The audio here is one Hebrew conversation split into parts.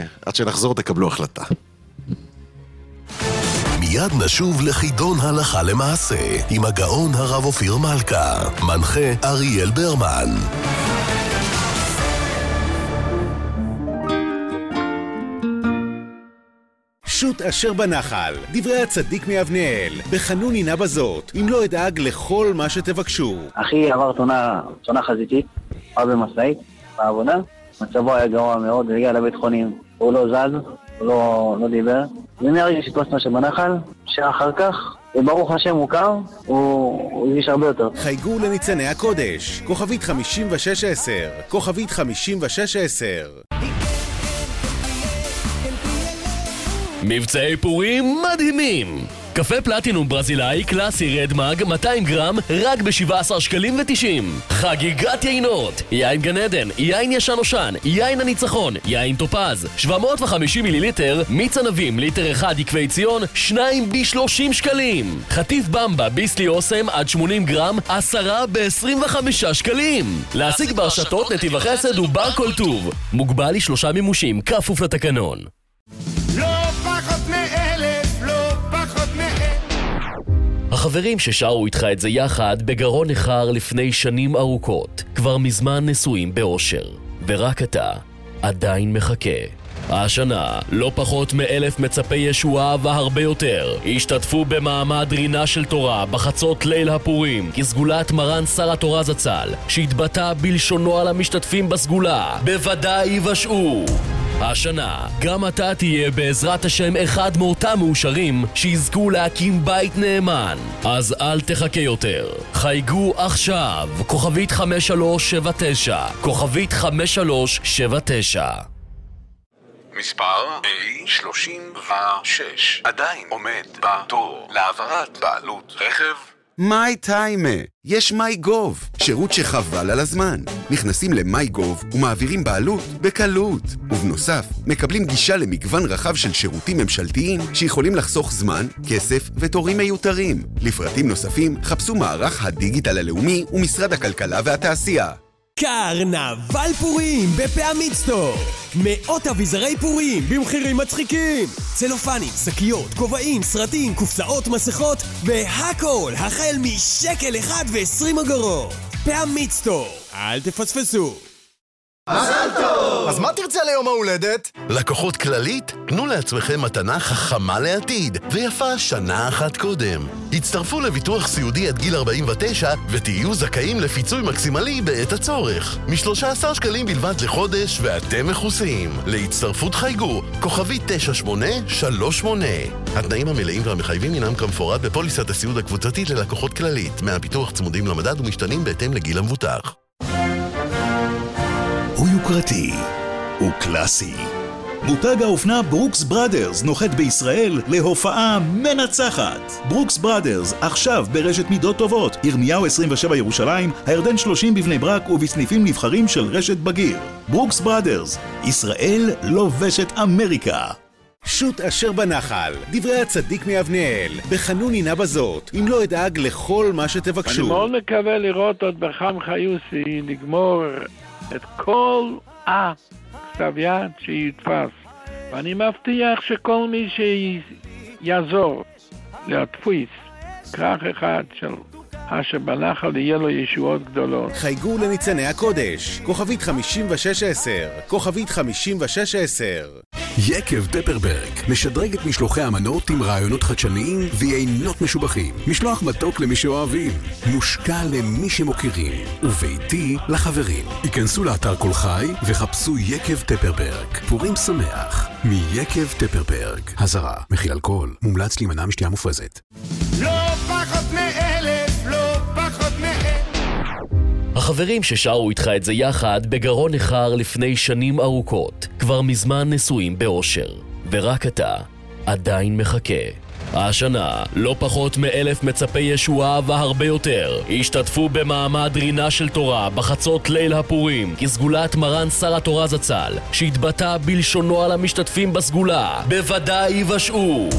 עד שנחזור תקבלו החלטה. מיד נשוב לחידון הלכה למעשה עם הגאון הרב אופיר מלכה, מנחה אריאל ברמן. שוט אשר בנחל, דברי הצדיק מאבניאל, בחנון הנה בזאת, אם לא אדאג לכל מה שתבקשו. אחי עבר תאונה חזיתית, היה במשאית, בעבודה, מצבו היה גרוע מאוד, הגיע לבית חולים, הוא לא זז, הוא לא דיבר, ומהרגע שתפסנו שבנחל, שעה אחר כך, וברוך השם הוא קר, הוא הרגיש הרבה יותר. חייגו לניצני הקודש, כוכבית 5610, כוכבית 5610. מבצעי פורים מדהימים! קפה פלטינום ברזילאי קלאסי רד מג 200 גרם רק ב-17 שקלים ו90. חגיגת יינות, יין גן עדן, יין ישן אושן, יין הניצחון, יין טופז 750 מיליליטר, מיץ ענבים ליטר אחד עקבי ציון 2 ב-30 שקלים. חטיף במבה ביסלי אוסם עד 80 גרם 10 ב-25 שקלים. להשיג ברשתות נתיב החסד ובר כל טוב. מוגבל ל3 מימושים, כפוף לתקנון. החברים ששרו איתך את זה יחד בגרון נחר לפני שנים ארוכות כבר מזמן נשואים באושר, ורק אתה עדיין מחכה. השנה לא פחות מ1,000 מצפי ישועה והרבה יותר השתתפו במעמד רינה של תורה בחצות ליל הפורים כסגולת מרן שר התורה זצ"ל, שהתבטא בלשונו על המשתתפים בסגולה בוודאי יבשעו. השנה גם אתה תהיה בעזרת השם אחד מאותם מאושרים שיזכו להקים בית נאמן. אז אל תחכה יותר, חייגו עכשיו, כוכבית 5379, כוכבית 5379. מספר A36 עדיין עומד בתור להעברת בעלות רכב. מיי טיימה, יש מיי גוב, שירות שחבל על הזמן. נכנסים למיי גוב ומעבירים בעלות בקלות. ובנוסף, מקבלים גישה למגוון רחב של שירותים ממשלתיים שיכולים לחסוך זמן, כסף ותורים מיותרים. לפרטים נוספים, חפשו מערך הדיגיטל הלאומי ומשרד הכלכלה והתעשייה. קרנבל פורים בפעמית סטור. מאות אביזרי פורים במחירים מצחיקים. צלופנים, שקיות, כובעים, סרטים, קופסאות, מסכות והכל החל מ1.20 אגורות. פעמית סטור, אל תפספסו. מזל טוב! אז מה תרצה ליום ההולדת? לקוחות כללית, תנו לעצמכם מתנה חכמה לעתיד, ויפה שנה אחת קודם. הצטרפו לביטוח סיעודי עד גיל 49, ותהיו זכאים לפיצוי מקסימלי בעת הצורך. מ-13 שקלים בלבד לחודש, ואתם מכוסים. להצטרפות חייגו, כוכבית 9838. התנאים המלאים והמחייבים אינם כמפורט בפוליסת הסיעוד הקבוצתית ללקוחות כללית. מהביטוח צמודים למדד ומשתנים בהתאם לגיל המבוטח. הוא יוקרתי, הוא קלאסי. מותג האופנה ברוקס בראדרס נוחת בישראל להופעה מנצחת. ברוקס בראדרס עכשיו ברשת מידות טובות, ירמיהו 27 ירושלים, הירדן 30 בבני ברק ובסניפים נבחרים של רשת בגיר. ברוקס בראדרס, ישראל לובשת אמריקה. שוט אשר בנחל, דברי הצדיק מאבניאל, בחנון הנה בזאת, אם לא אדאג לכל מה שתבקשו. אני מאוד מקווה לראות עוד בחם חיוסי לגמור את כל כתב יד שיתפס, ואני מבטיח שכל מי שיעזור להדפיס כרך אחד של אשר בנחל יהיה לו ישועות גדולות. חייגו לניצני הקודש, כוכבית 5610, כוכבית 5610. יקב פפרברג משדרג את משלוחי המנות עם רעיונות חדשניים ויינות משובחים. משלוח מתוק למי שאוהבים, מושקע למי שמוכירים, וביתי לחברים. היכנסו לאתר כל חי וחפשו יקב פפרברג. פורים שמח מיקב פפרברג. הזרה, מכיל אלכוהול, מומלץ להימנע משתייה מופרזת. לא פחות מ1,000, לא פחות החברים ששרו איתך את זה יחד בגרון נחר לפני שנים ארוכות כבר מזמן נשואים באושר, ורק אתה עדיין מחכה. השנה לא פחות מ1,000 מצפי ישועה והרבה יותר השתתפו במעמד רינה של תורה בחצות ליל הפורים כסגולת מרן שר התורה זצ"ל, שהתבטא בלשונו על המשתתפים בסגולה בוודאי יבשעו.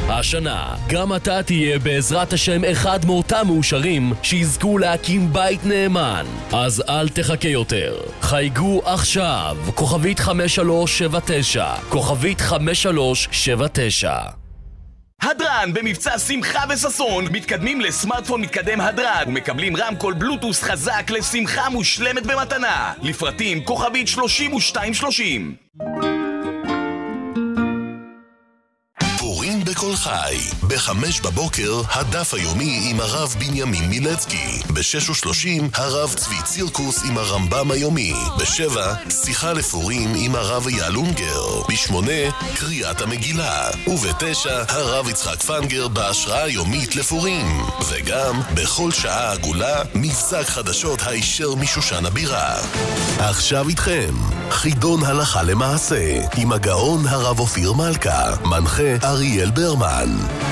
השנה, גם אתה תהיה בעזרת השם אחד מאותם מאושרים שיזכו להקים בית נאמן. אז אל תחכה יותר. חייגו עכשיו, כוכבית 5379, כוכבית 5379. הדרן במבצע שמחה וססון, מתקדמים לסמארטפון מתקדם הדרן ומקבלים רמקול בלוטוס חזק לשמחה מושלמת במתנה. לפרטים כוכבית 3230. פורים בכל חי, ב-5 בבוקר הדף היומי עם הרב בנימין מילצקי, ב-6:30 הרב צבי צירקוס עם הרמב"ם היומי, ב-7 שיחה לפורים עם הרב אייל אונגר, ב-8 קריאת המגילה, וב-9 הרב יצחק פנגר בהשראה היומית לפורים, וגם בכל שעה עגולה מבצע חדשות הישר משושן הבירה. עכשיו איתכם חידון הלכה למעשה עם הגאון הרב אופיר מלכה, מנחה אריאל ברמן.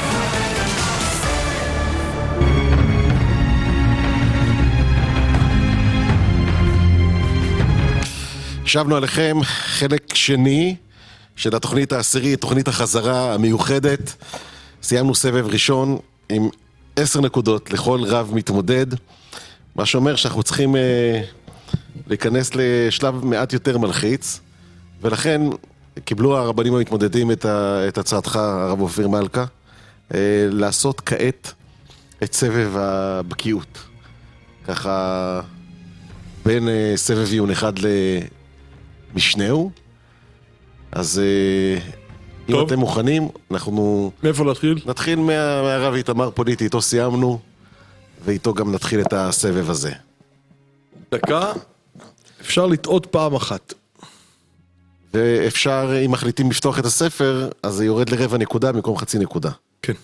שבנו עליכם חלק שני של התוכנית העשירית, תוכנית החזרה המיוחדת. סיימנו סבב ראשון עם 10 נקודות לכל רב מתמודד, מה שאומר שאנחנו צריכים להיכנס לשלב מעט יותר מלחיץ, ולכן קיבלו הרבנים המתמודדים את הצעתך, הרב אופיר מלכה, לעשות כעת את סבב הבקיאות. ככה בין סבב עיון אחד למשנהו. אז אם אתם מוכנים, אנחנו... מאיפה להתחיל? נתחיל מהרב איתמר פוליטי, איתו סיימנו, ואיתו גם נתחיל את הסבב הזה. דקה, אפשר לטעות פעם אחת. ואפשר, אם מחליטים לפתוח את הספר, אז זה יורד לרבע נקודה במקום חצי נקודה. כן.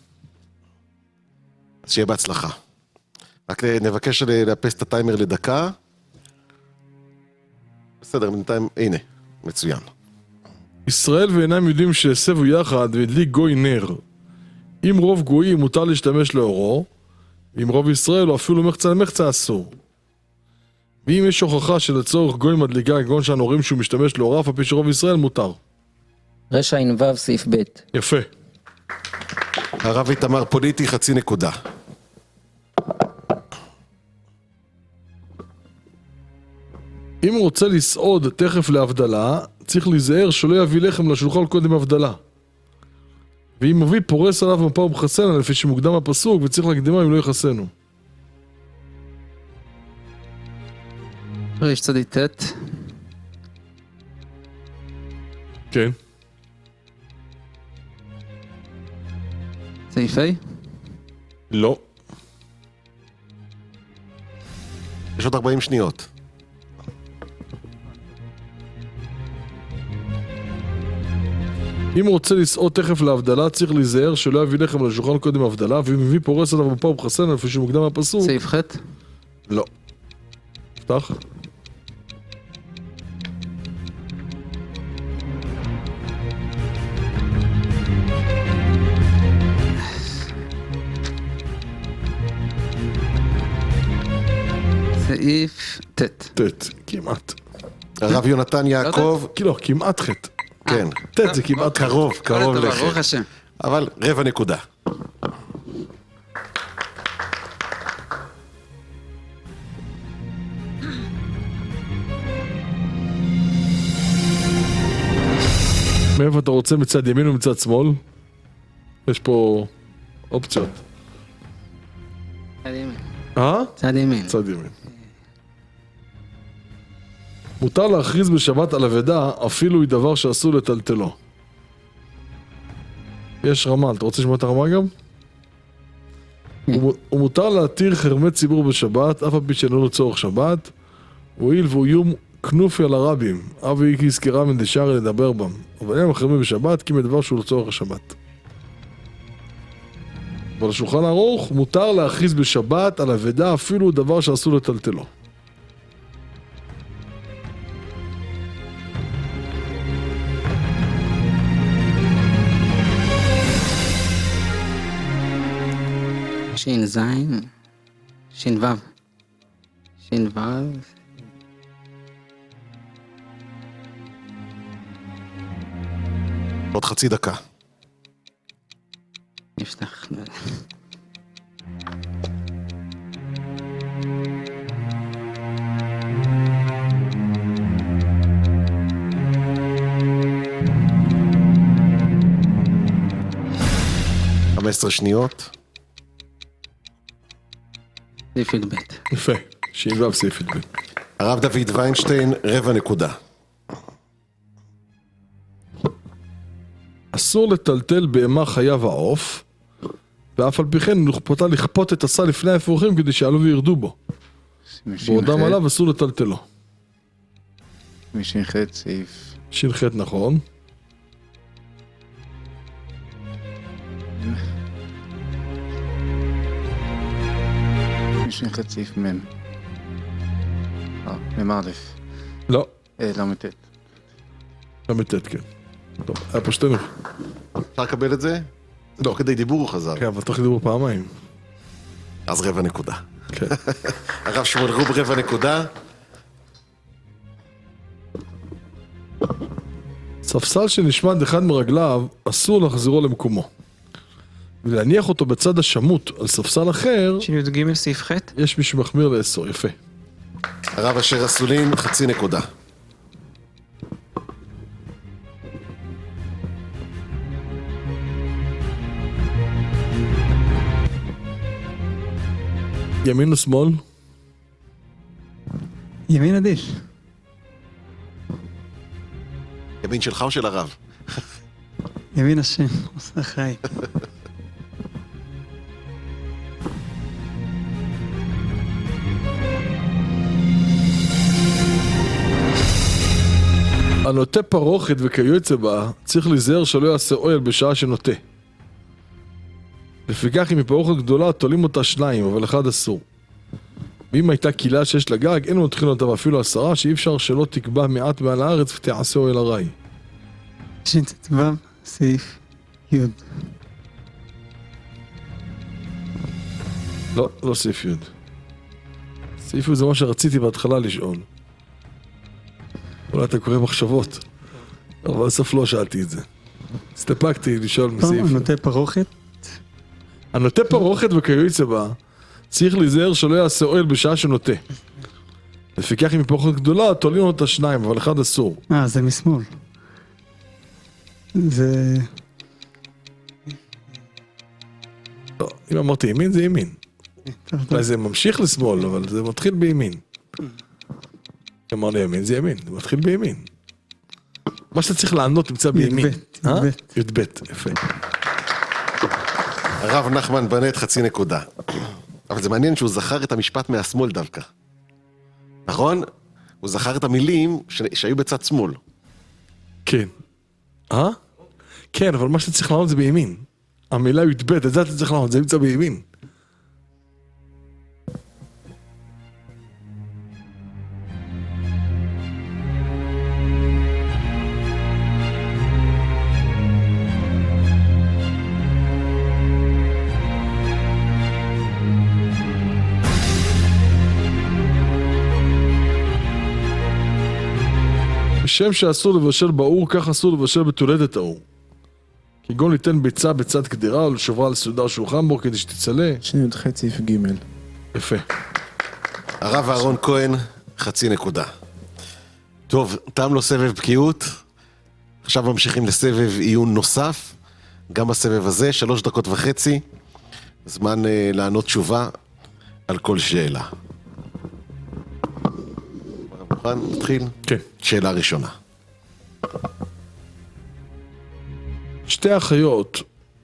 אז שיהיה בהצלחה. רק נבקש לאפס את הטיימר לדקה. בסדר, בינתיים, הנה, מצוין. ישראל ואינם יודעים שהסבו יחד והדליק גוי נר. אם רוב גויים מותר להשתמש לאורו, ואם רוב ישראל או אפילו מחצה אסור. ואם יש הוכחה שלצורך גוי מדליקה כגון שאנו רואים שהוא משתמש לאורה, אף על פי שרוב ישראל מותר. רשע ע"ו סעיף ב'. יפה. הרב איתמר פוליטי, חצי נקודה. אם הוא רוצה לסעוד תכף להבדלה, צריך להיזהר שלא יביא לחם לשולחן קודם הבדלה. ואם מביא פורס עליו מפה ומחסנה, לפי שמוקדם הפסוק, וצריך להקדימה אם לא יחסנו. ריש צדיק ת'. כן. סעיף ה'? לא. יש עוד 40 שניות. אם הוא רוצה לסעוד תכף להבדלה, צריך להיזהר שלא יביא לחם לשולחן קודם הבדלה, ואם מביא פורס עליו מפה ומחסנה, לפי שמוקדם הפסוק. סעיף ח'? לא. פתח. סעיף ט'. ט', כמעט. הרב יונתן יעקב. לא, כמעט ח'. כן. ט' זה כמעט קרוב לח'. ברוך השם. אבל רבע נקודה. מאיפה אתה רוצה, מצד ימין או מצד שמאל? יש פה אופציות. צד ימין. צד ימין. צד ימין. מותר להכריז בשבת על אבדה, אפילו היא דבר שאסור לטלטלו. יש רמה, אתה רוצה לשמוע את הרמה גם? ומותר להתיר חרמי ציבור בשבת, אף על פי שאינו לצורך שבת, הואיל והוא איום כנופי על הרבים, אבי כי הזכירה מן דשארי לדבר בם, אבל הם חרמי בשבת כי מדבר שהוא לצורך השבת. אבל השולחן ערוך מותר להכריז בשבת על אבדה, אפילו דבר שאסור לטלטלו. שין זין, שין וו, שין וו. עוד חצי דקה. נפתח. 15 שניות. סעיף י"ב. יפה, ש"ו סעיף י"ב. הרב דוד ויינשטיין, רבע נקודה. אסור לטלטל בהמה חיה ועוף, ואף על פי כן נכפתה לכפות את הסל לפני האפרוחים כדי שעלו וירדו בו. בעודם עליו אסור לטלטלו. מש"ח סעיף. ש"ח נכון. מש"ח סעיף מ'. מ' א'. לא. למ"ט. למ"ט, כן. טוב, היה פה שתינו. אפשר לקבל את זה? זה לא כדי דיבור הוא חזר. כן, אבל תוך דיבור פעמיים. אז רבע נקודה. כן. הרב שמואל רוב רבע נקודה. ספסל שנשמט אחד מרגליו, אסור להחזירו למקומו. ולהניח אותו בצד השמות על ספסל אחר, שי"ג סעיף ח', יש מי שמחמיר לאסור. יפה. הרב אשר אסולין, חצי נקודה. ימין או שמאל? ימין עדיף. ימין שלך או של הרב? ימין השם, עושה חי. הנוטה פרוכת וכיוצא בה, צריך להיזהר שלא יעשה אוהל בשעה שנוטה. לפיכך אם היא פרוכת גדולה, תולים אותה 2, אבל 1 אסור. ואם הייתה קהילה שיש לה גג, אין מותחין אותה ואפילו 10, שאי אפשר שלא תקבע מעט מעל הארץ ותעשה אוהל ארעי. ש"ו סעיף י'. לא, לא סעיף י'. סעיף י' זה מה שרציתי בהתחלה לשאול. אולי אתה קורא מחשבות, אבל בסוף לא שאלתי את זה. הסתפקתי לשאול מסעיף. הנוטה פרוכת? הנוטה פרוכת וכיוצא בה, צריך להיזהר שלא יעשה אוהל בשעה שנוטה. לפיכך אם היא פרוכת גדולה, תולים אותה 2, אבל 1 אסור. זה משמאל. זה... לא, אם אמרתי ימין זה ימין. אולי זה ממשיך לשמאל, אבל זה מתחיל בימין. אמר לי ימין זה ימין, זה מתחיל בימין. מה שאתה צריך לענות נמצא בימין. י"ב, יפה. הרב נחמן בנט, חצי נקודה. אבל זה מעניין שהוא זכר את המשפט מהשמאל דווקא. נכון? הוא זכר את המילים שהיו בצד שמאל. כן. כן, אבל מה שאתה צריך לענות זה בימין. המילה י"ב, את זה אתה צריך לענות, זה נמצא בימין. כשם שאסור לבשל באור, כך אסור לבשל בתולדת האור. כגון ליתן ביצה בצד קדירה, או לשוברה על סעודה שולחן בו כדי שתצלה. י"ח סעיף ג'. יפה. הרב אהרון כהן, חצי נקודה. טוב, תם לו סבב בקיאות. עכשיו ממשיכים לסבב עיון נוסף. גם בסבב הזה, 3.5 דקות. זמן לענות תשובה על כל שאלה. מוכן? נתחיל? כן. שאלה ראשונה. שתי אחיות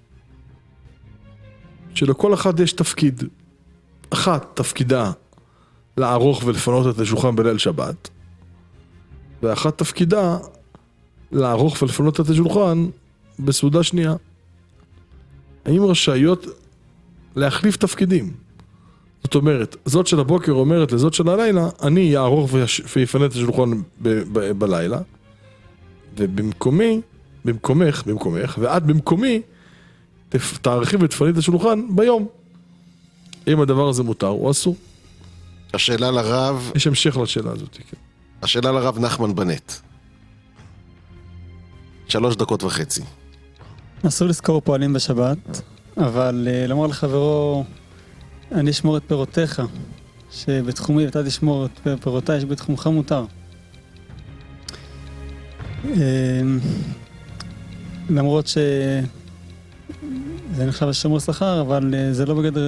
שלכל אחד יש תפקיד. אחת תפקידה לערוך ולפנות את השולחן בליל שבת, ואחת תפקידה לערוך ולפנות את השולחן בסעודה שנייה. האם רשאיות להחליף תפקידים? זאת אומרת, זאת של הבוקר אומרת לזאת של הלילה, אני אערוך ויפנה את השולחן בלילה, ובמקומי, במקומך, ואת במקומי, תערכי ותפני את השולחן ביום. אם הדבר הזה מותר או אסור. השאלה לרב... יש המשך לשאלה הזאת, כן. השאלה לרב נחמן בנט. 3.5 דקות. אסור לזכור פועלים בשבת, אבל לומר לחברו, אני אשמור את פירותיך, שבתחומי ואתה תשמור את פירותיי שבתחומך מותר. למרות שזה נחשב לשמור שכר, אבל זה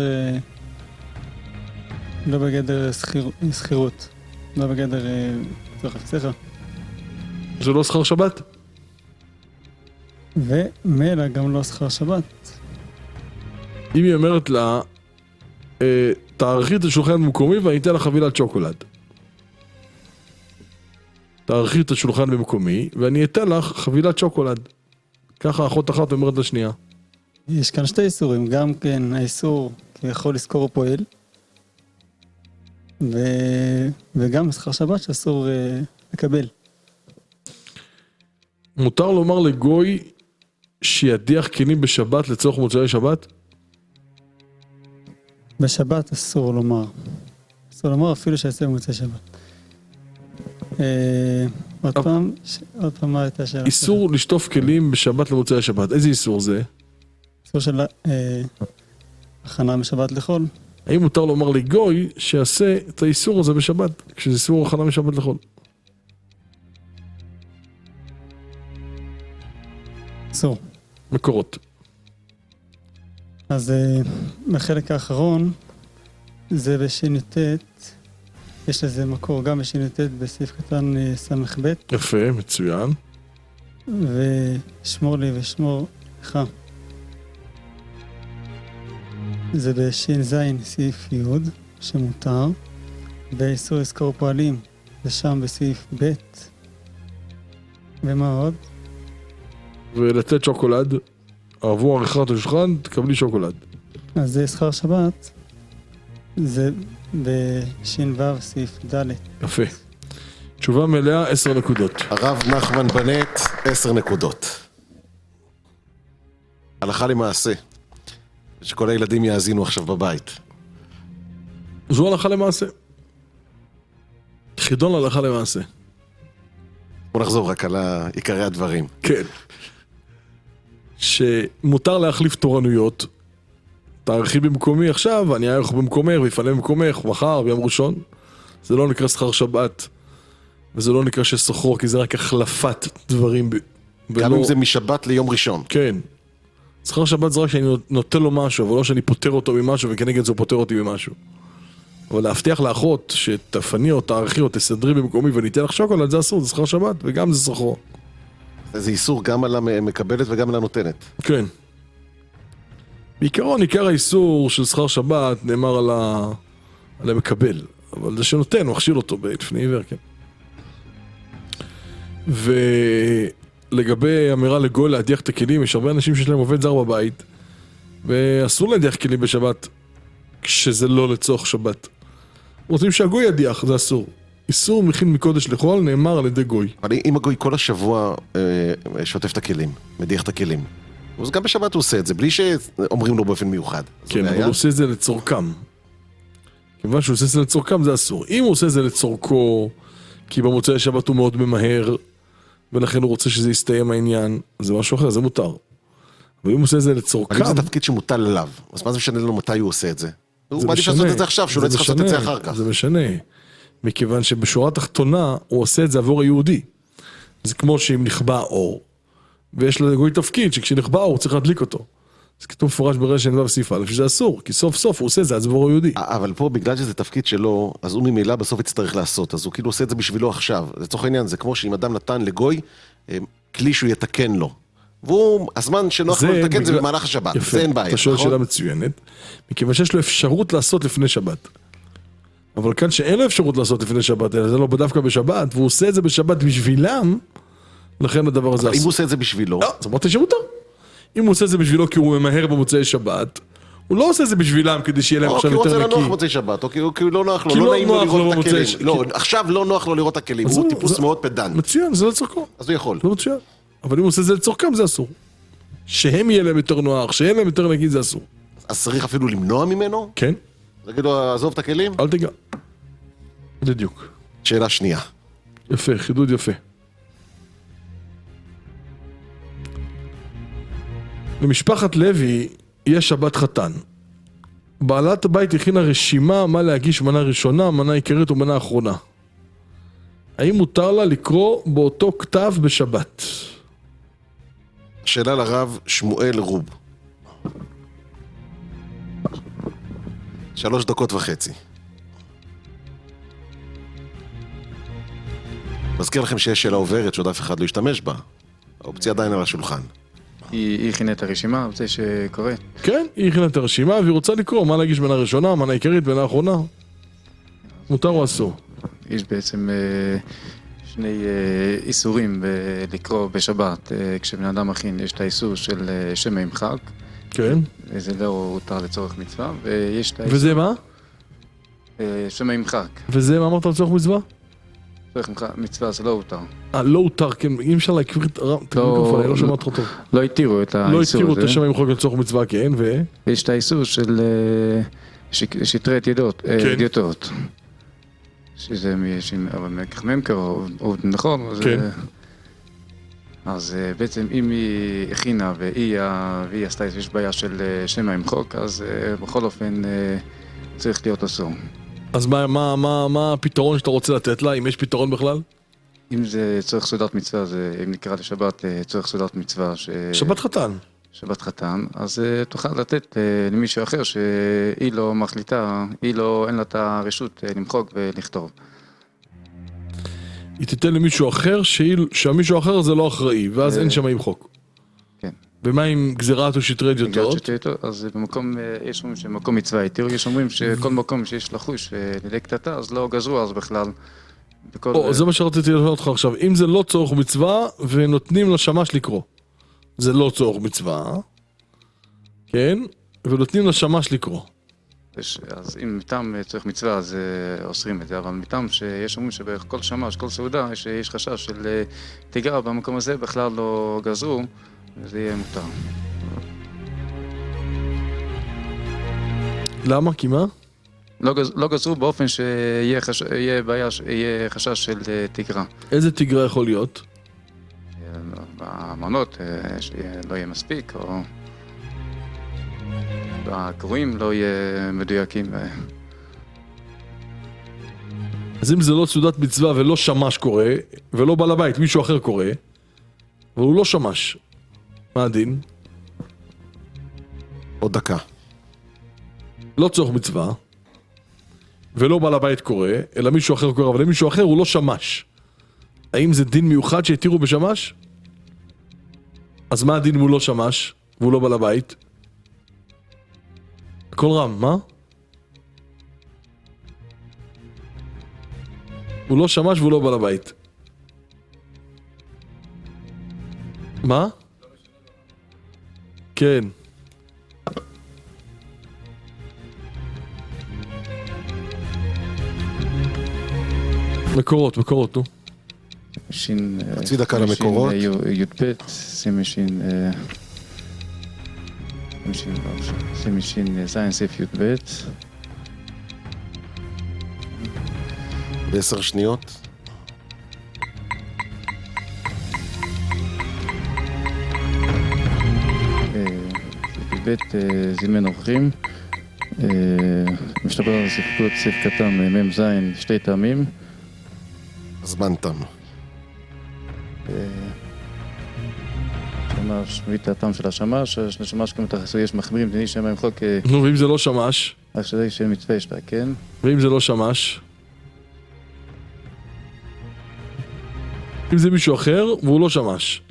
לא בגדר שכירות, לא בגדר חפציך. זה לא שכר שבת? ומילא גם לא שכר שבת. אם היא אומרת לה, תערכי את השולחן במקומי ואני אתן לך חבילת שוקולד. תערכי את השולחן במקומי ואני אתן לך חבילת שוקולד. ככה אחות אחת אומרת לשנייה. יש כאן שתי איסורים, גם כן האיסור יכול לזכור פועל, וגם שכר שבת שאסור לקבל. מותר לומר לגוי שידיח כלים בשבת לצורך מוצאי שבת? בשבת אסור לומר. אסור לומר אפילו שיעשה במוצאי שבת. עוד פעם מה הייתה השאלה? איסור לשטוף כלים בשבת למוצאי שבת. איזה איסור זה? איסור של הכנה משבת לחול. האם מותר לומר לגוי שיעשה את האיסור הזה בשבת, כשזה איסור הכנה משבת לחול? אסור. מקורות. אז בחלק האחרון, זה בשינתת, יש לזה מקור גם בשינתת בסעיף קטן סמך ב'. יפה, מצוין. ושמור לי ושמור לך. זה בשין זין סעיף י' שמותר, ואיסור לזכור פועלים, זה שם בסעיף ב'. ומה עוד? ולתת שוקולד, עבור עריכת השולחן, תקבלי שוקולד. אז זה שכר שבת, זה בשין ו' סעיף ד'. יפה. תשובה מלאה, 10 נקודות. הרב נחמן בנט, 10 נקודות. הלכה למעשה. שכל הילדים יאזינו עכשיו בבית. זו הלכה למעשה. חידון הלכה למעשה. בוא נחזור רק על עיקרי הדברים. כן. שמותר להחליף תורנויות. תערכי במקומי עכשיו, אני אערך במקומך ויפנה במקומך, מחר, ביום ראשון. זה לא נקרא שכר שבת, וזה לא נקרא שסוחרו, כי זה רק החלפת דברים. גם אם זה משבת ליום ראשון. כן. שכר שבת זה רק שאני נותן לו משהו, אבל לא שאני פותר אותו ממשהו, וכנגד זה הוא פותר אותי ממשהו. אבל להבטיח לאחות שתפני או תערכי או תסדרי במקומי וניתן לך שוקולד, זה אסור, זה שכר שבת, וגם זה שכרו. זה איסור גם על המקבלת וגם על הנותנת. כן. בעיקרון, עיקר האיסור של שכר שבת נאמר על המקבל, אבל זה שנותן, הוא הכשיל אותו לפני עיוור, כן. ולגבי אמירה לגוי להדיח את הכלים, יש הרבה אנשים שיש להם עובד זר בבית, ואסור להדיח כלים בשבת, כשזה לא לצורך שבת. רוצים שהגוי ידיח, זה אסור. איסור מכין מקודש לחול נאמר על ידי גוי. אבל אם הגוי כל השבוע שוטף את הכלים, מדיח את הכלים, אז גם בשבת הוא עושה את זה, בלי שאומרים לו באופן מיוחד. כן, אבל הוא עושה את זה לצורכם. כיוון שהוא עושה את זה לצורכם זה אסור. אם הוא עושה את זה לצורכו, כי במוצאי שבת הוא מאוד ממהר, ולכן הוא רוצה שזה יסתיים העניין, זה משהו אחר, זה מותר. אבל אם הוא עושה את זה לצורכם... אבל אם זה תפקיד שמוטל עליו, אז מה זה משנה לו מתי הוא עושה את זה? הוא מעדיף לעשות את זה עכשיו, שהוא לא צריך לעשות את זה אחר כך. זה משנה, מכיוון שבשורה התחתונה הוא עושה את זה עבור היהודי. זה כמו שאם נכבה אור, ויש לו גוי תפקיד שכשנכבה אור הוא צריך להדליק אותו. זה כתוב מפורש ברשת נ"ו בסעיף א', שזה אסור, כי סוף סוף הוא עושה את זה עבור היהודי. אבל פה בגלל שזה תפקיד שלו, אז הוא ממילא בסוף יצטרך לעשות, אז הוא כאילו עושה את זה בשבילו עכשיו. לצורך העניין, זה כמו שאם אדם נתן לגוי כלי שהוא יתקן לו. והוא, הזמן שנוח לו לתקן זה במהלך השבת. יפה, זה אין בעיה, אתה שואל נכון? שאלה מצוינת, מכיוון שיש לו אפשרות לעשות לפני שבת. אבל כאן שאין לו אפשרות לעשות לפני שבת, אלא זה לא דווקא בשבת, והוא עושה את זה בשבת בשבילם, לכן הדבר הזה... אבל אם הוא עושה את זה בשבילו... לא, זה אמרת שמותר. אם הוא עושה את זה בשבילו כי הוא ממהר במוצאי שבת, הוא לא עושה את זה בשבילם כדי שיהיה להם עכשיו יותר נקי. או כי הוא רוצה לנוח במוצאי שבת, או כי הוא לא נוח לו, לא נעים לו לראות את הכלים. לא, עכשיו לא נוח לו לראות את הכלים, הוא טיפוס מאוד פדן. מצוין, זה לצורכו. אז הוא יכול. לא מצוין. אבל אם הוא עושה את זה לצורכם, זה אסור. שהם יהיה להם יותר נוח, שיהיה להם יותר נקי, זה אסור. אז צריך אפילו למנוע ממנו? כן. להגיד לו, עזוב את הכלים? אל תיגע. בדיוק. שאלה שנייה. יפה, חידוד יפה. למשפחת לוי יש שבת חתן. בעלת הבית הכינה רשימה מה להגיש מנה ראשונה, מנה עיקרית ומנה אחרונה. האם מותר לה לקרוא באותו כתב בשבת? שאלה לרב שמואל רוב. 3.5 דקות. מזכיר לכם שיש שאלה עוברת שעוד אף אחד לא ישתמש בה. האופציה עדיין על השולחן. היא הכינה את הרשימה, זה שקורה? כן, היא הכינה את הרשימה והיא רוצה לקרוא מה להגיש מנה ראשונה, מנה עיקרית, מנה אחרונה. מותר או אסור? יש בעצם שני איסורים לקרוא בשבת. כשבן אדם מכין, יש את האיסור של שם הימחק. כן. וזה לא הותר לצורך מצווה. ויש את האיסור... וזה מה? שם הימחק. וזה מה אמרת לצורך מצווה? צורך מצווה זה לא הותר. לא הותר, כן, אם אפשר להקריא את המיקרופון, לא שמעת אותו. לא התירו את האיסור הזה. לא התירו את השם הימחק לצורך מצווה, כן, ו... יש את האיסור של שטרי ידיעות. שזה מקחמם או נכון. כן. אז בעצם אם היא הכינה והיא עשתה, יש בעיה של שם הימחק, אז בכל אופן צריך להיות אסור. אז מה הפתרון שאתה רוצה לתת לה, אם יש פתרון בכלל? אם זה צורך סעודת מצווה, אם נקרא לשבת צורך סעודת מצווה. שבת חתן. שבת חתן, אז תוכל לתת למישהו אחר שהיא לא מחליטה, אין לה את הרשות למחוק ולכתוב. היא תיתן למישהו אחר שהמישהו אחר זה לא אחראי, ואז אין שם למחוק. כן. ומה עם גזירת או שטרי ידיעות? אז במקום, יש אומרים שמקום מצווה יתיר, יש אומרים שכל מקום שיש לחוש לדקתתה, אז לא גזרו אז בכלל. זה מה שרציתי לשאול אותך עכשיו. אם זה לא צורך מצווה, ונותנים לשמש לקרוא. זה לא צורך מצווה, כן? ונותנים לשמש לקרוא. אז אם מטעם צורך מצווה, אז אוסרים את זה, אבל מטעם שיש אומרים שבכל שמש, כל סעודה, יש חשש של תיגר במקום הזה, בכלל לא גזרו, וזה יהיה מותר. למה? כי מה? לא גזרו באופן שיהיה בעיה, יהיה חשש של תיגרה. איזה תיגרה יכול להיות? במנות שלא יהיה מספיק, או בקרואים לא יהיה מדויקים. אז אם זה לא סעודת מצווה ולא שמש קורא, ולא בעל הבית, מישהו אחר קורא, והוא לא שמש, מה הדין? עוד דקה. לא צורך מצווה, ולא בעל הבית קורא, אלא מישהו אחר קורא, אבל מישהו אחר הוא לא שמש. האם זה דין מיוחד שהתירו בשמש? אז מה הדין אם הוא לא שמש, והוא לא בעל הבית? הכל רם, מה? הוא לא שמש והוא לא בעל הבית. מה? כן. מקורות, נו. חצי דקה למקורות. י"ב, סימשין זין סעיף י"ב. ב10 שניות. י"ב זימן אורחים. משתבר על סעיף קטן מ"ם זין, 2 טעמים. זמן תם. שמש, מביא את הטעם של השמש, השמש כמו תחסו, יש מחמירים, תני שם הימחוק. נו, ואם זה לא שמש? רק שזה של מצווה יש לה, כן? ואם זה לא שמש? אם זה מישהו אחר, והוא לא שמש.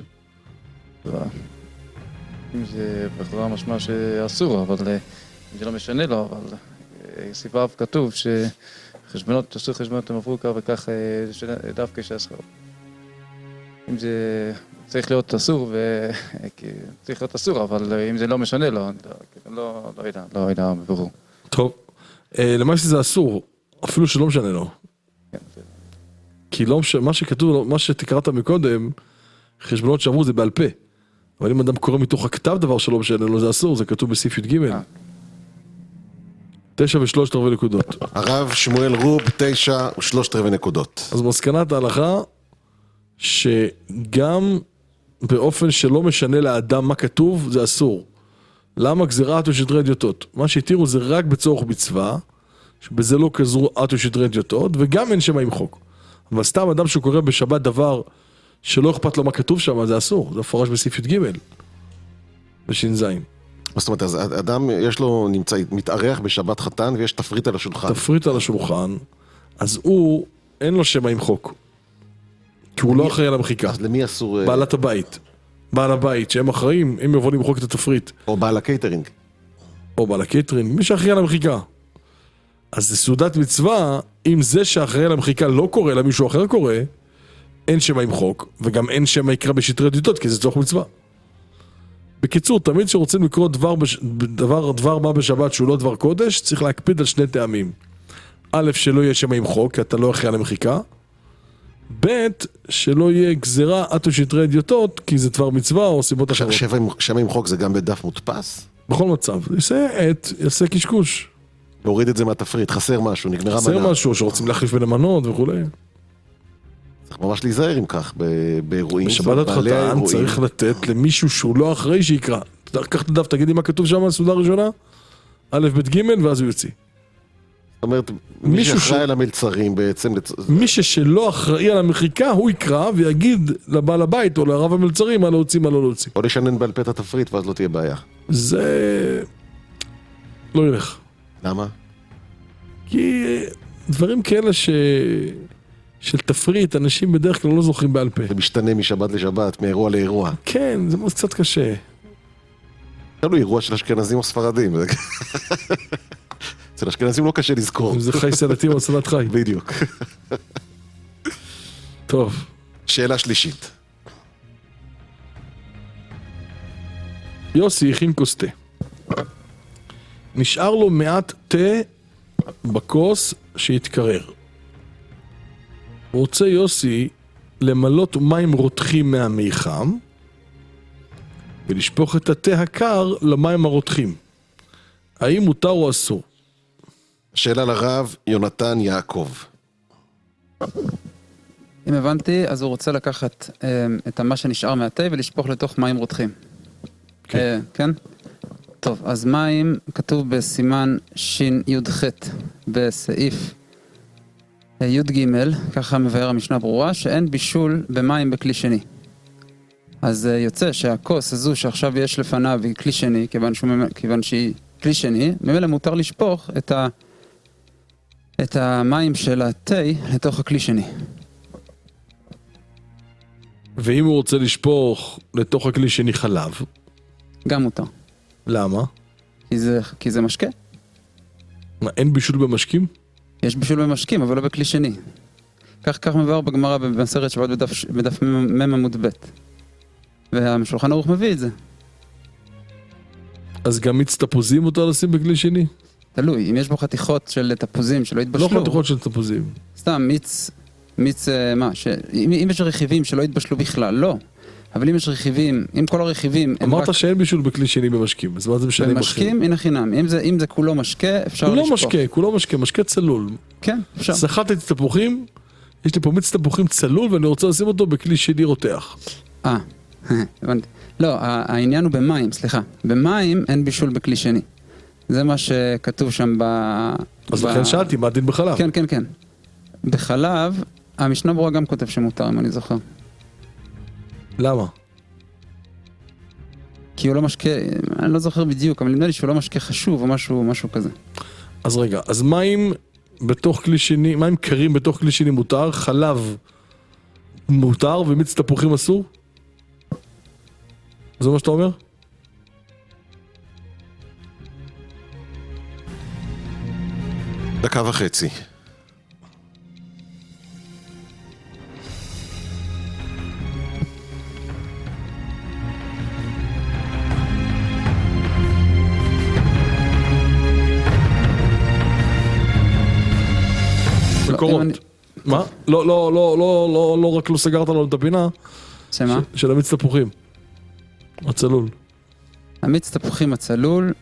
אם זה בכלל משמע שאסור, אבל אם זה לא משנה לו, אבל סיבה כתוב שחשבונות, תעשו חשבונות, הם עברו כך וכך דווקא שאסור. אם זה צריך להיות אסור, צריך להיות אסור, אבל אם זה לא משנה לו, לא יודע בבירור. טוב, למה שזה אסור, אפילו שלא משנה לו. כי מה שכתוב, מה שתקראת מקודם, חשבונות שעברו זה בעל פה. אבל אם אדם קורא מתוך הכתב דבר שלא משנה לו, זה אסור, זה כתוב בסעיף י"ג. 9.3 נקודות. הרב שמואל רוב, 9.3 נקודות. אז מסקנת ההלכה, שגם באופן שלא משנה לאדם מה כתוב, זה אסור. למה גזירה אתו שטרי אדיוטות? מה שהתירו זה רק בצורך מצווה, שבזה לא כזרו אתו שטרי אדיוטות, וגם אין שם עם חוק. אבל סתם אדם שקורא בשבת דבר שלא אכפת לו מה כתוב שם, זה אסור, זה מפורש בסעיף י"ג, בש"ז. זאת אומרת, אז אדם יש לו, מתארח בשבת חתן ויש תפריט על השולחן. תפריט על השולחן, אז הוא, אין לו שם עם חוק. כי הוא לא אחראי על המחיקה. אז למי אסור? בעלת הבית. בעל הבית, שהם אחראים, הם יבואו למחוק את התפריט. או בעל הקייטרינג. או בעל הקייטרינג, מי שאחראי על המחיקה. אז זה סעודת מצווה, אם זה שאחראי על המחיקה לא קורה, אלא מישהו אחר קורה, אין שם עם חוק, וגם אין שם יקרא בשטרי אדיוטות, כי זה צורך מצווה. בקיצור, תמיד שרוצים לקרוא דבר מה בשבת שהוא לא דבר קודש, צריך להקפיד על שני טעמים. א', שלא יהיה שם עם חוק, כי אתה לא אחראי על המחיקה. ב', שלא יהיה גזירה אתו שטרי אדיוטות, כי זה דבר מצווה או סיבות אחרות. שם עם חוק זה גם בדף מודפס? בכל מצב. יעשה קשקוש. להוריד את זה מהתפריט, חסר משהו, נגמרה מנה. חסר משהו, שרוצים להחליף בין המנות וכו'. צריך ממש להיזהר עם כך, באירועים. בשבת החתן צריך לתת למישהו שהוא לא אחראי שיקרא. קח את הדף, תגיד לי מה כתוב שם בסעודה הראשונה, א' ב' ג' ואז הוא יוציא. זאת אומרת, מי שאחראי על המלצרים בעצם... מי שלא אחראי על המחיקה, הוא יקרא ויגיד לבעל הבית או לרב המלצרים מה להוציא, מה לא להוציא. או לשנן בעל פה את התפריט ואז לא תהיה בעיה. זה... לא ילך. למה? כי דברים כאלה של תפריט, אנשים בדרך כלל לא זוכרים בעל פה. זה משתנה משבת לשבת, מאירוע לאירוע. כן, זה מאוד קצת קשה. תלוי, אירוע של אשכנזים או ספרדים. אצל אשכנזים לא קשה לזכור. אם זה חי סלטים או סלט חי. בדיוק. טוב. שאלה שלישית. יוסי הכין כוס תה. נשאר לו מעט תה בכוס שהתקרר. רוצה יוסי למלות מים רותחים מהמי חם ולשפוך את התה הקר למים הרותחים. האם מותר או אסור? שאלה לרב יונתן יעקב. אם הבנתי, אז הוא רוצה לקחת את מה שנשאר מהתה ולשפוך לתוך מים רותחים. כן. כן? טוב, אז מים כתוב בסימן שי"ח בסעיף י"ג, ככה מבאר המשנה ברורה, שאין בישול במים בכלי שני. אז יוצא שהכוס הזו שעכשיו יש לפניו היא כלי שני, כיוון שהיא כלי שני, ממילא מותר לשפוך את המים של התה לתוך הכלי שני. ואם הוא רוצה לשפוך לתוך הכלי שני חלב? גם מותר. למה? כי זה משקה. מה, אין בישול במשקים? יש בישול במשקים, אבל לא בכלי שני. כך מבאר בגמרא במסכת שבת בדף מ' עמוד ב'. והשולחן ערוך מביא את זה. אז גם מיץ תפוזים מותר לשים בכלי שני? תלוי, אם יש בו חתיכות של תפוזים שלא התבשלו. לא חתיכות של תפוזים. סתם, מיץ מה? אם יש רכיבים שלא התבשלו בכלל, לא. אבל אם יש רכיבים, אם כל הרכיבים... אמרת שאין בישול בכלי שני במשקים, אז מה זה משנה? במשקים, הנה חינם. אם זה כולו משקה, אפשר לשפוך. לא משקה, כולו משקה, משקה צלול. כן, אפשר. סחטתי את תפוחים, יש לי פה מיץ תפוחים צלול, ואני רוצה לשים אותו בכלי שני רותח. הבנתי. לא, העניין הוא במים, סליחה. במים אין בישול בכלי שני. זה מה שכתוב שם אז לכן שאלתי, מה הדין בחלב? כן, כן, כן. בחלב, המשנה ברורה גם כותב שמותר, אם אני זוכר. למה? כי הוא לא משקה, אני לא זוכר בדיוק, אבל נדמה לי שהוא לא משקה חשוב או משהו כזה. אז רגע, אז מים בתוך כלי שני, מים קרים בתוך כלי שני מותר, חלב מותר ומיץ תפוחים אסור? זה מה שאתה אומר? דקה וחצי. מקורות. מה? לא רק לא סגרת לו את הפינה. שמה? של המיץ תפוחים. הצלול. המיץ תפוחים הצלול,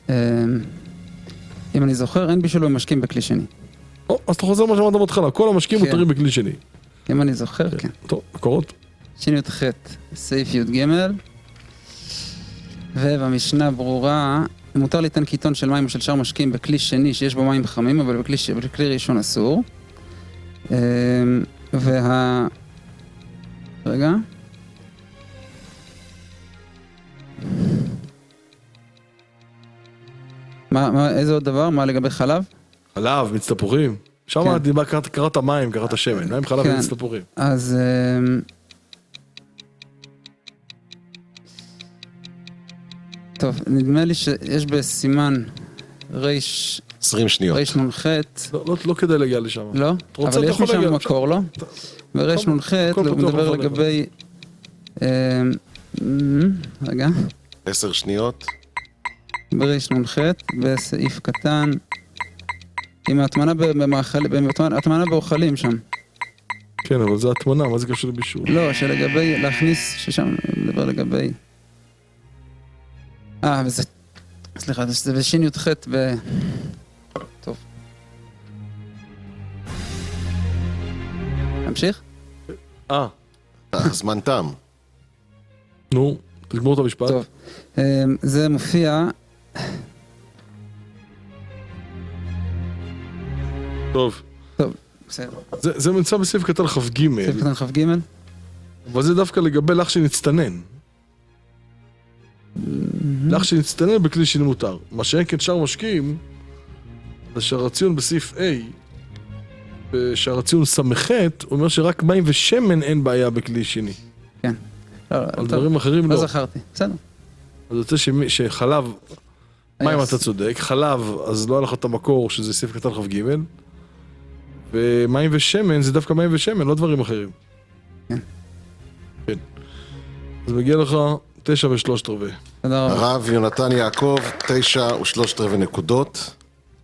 אם אני זוכר, אין בישול במשקים בכלי שני. אז אתה חוזר מה שאמרת בהתחלה, כל המשקים מותרים בכלי שני. אם אני זוכר, כן. טוב, מקורות. שי"ח, סעיף י"ג. ובמשנה ברורה, מותר ליתן קיטון של מים או של שאר משקים בכלי שני שיש בו מים חמים, אבל בכלי ראשון אסור. רגע. איזה עוד דבר? מה לגבי חלב? חלב, מיץ תפוחים. שם קראת מים, קראת שמן. מים, חלב ומיץ תפוחים. אז... טוב, נדמה לי שיש בסימן ריש... 20 שניות. ריש נ"ח. לא כדאי להגיע לשם. לא? אבל יש משם מקור, לא? וריש נ"ח, הוא מדבר לגבי... רגע. 10 שניות. בריש נ"ח, בסעיף קטן, עם ההטמנה הטמנה באוכלים שם. כן, אבל זה הטמנה, מה זה קשור לבישול? לא, שלגבי, להכניס, ששם מדבר לגבי... וזה... סליחה, זה בשין י"ח טוב. נמשיך? זמן תם. נו, תגמור את המשפט. טוב. זה מופיע... טוב. טוב, בסדר. זה נמצא בסעיף קטן כ"ג. סעיף קטן כ"ג? אבל זה דווקא לגבי לך שנצטנן. לך שנצטנן בכלי שני מותר. מה שאין כן שאר משקים, זה שהרציון בסעיף A, שהרציון ס"ח, אומר שרק מים ושמן אין בעיה בכלי שני. כן. על דברים אחרים לא. לא זכרתי, בסדר. אז יוצא שחלב, מים אתה צודק, חלב, אז לא היה לך את המקור, שזה סעיף קטן כ"ג, ומים ושמן, זה דווקא מים ושמן, לא דברים אחרים. כן. כן. אז מגיע לך 9 ו3/4. תודה רבה. הרב יונתן יעקב, 9 ו3/4 נקודות.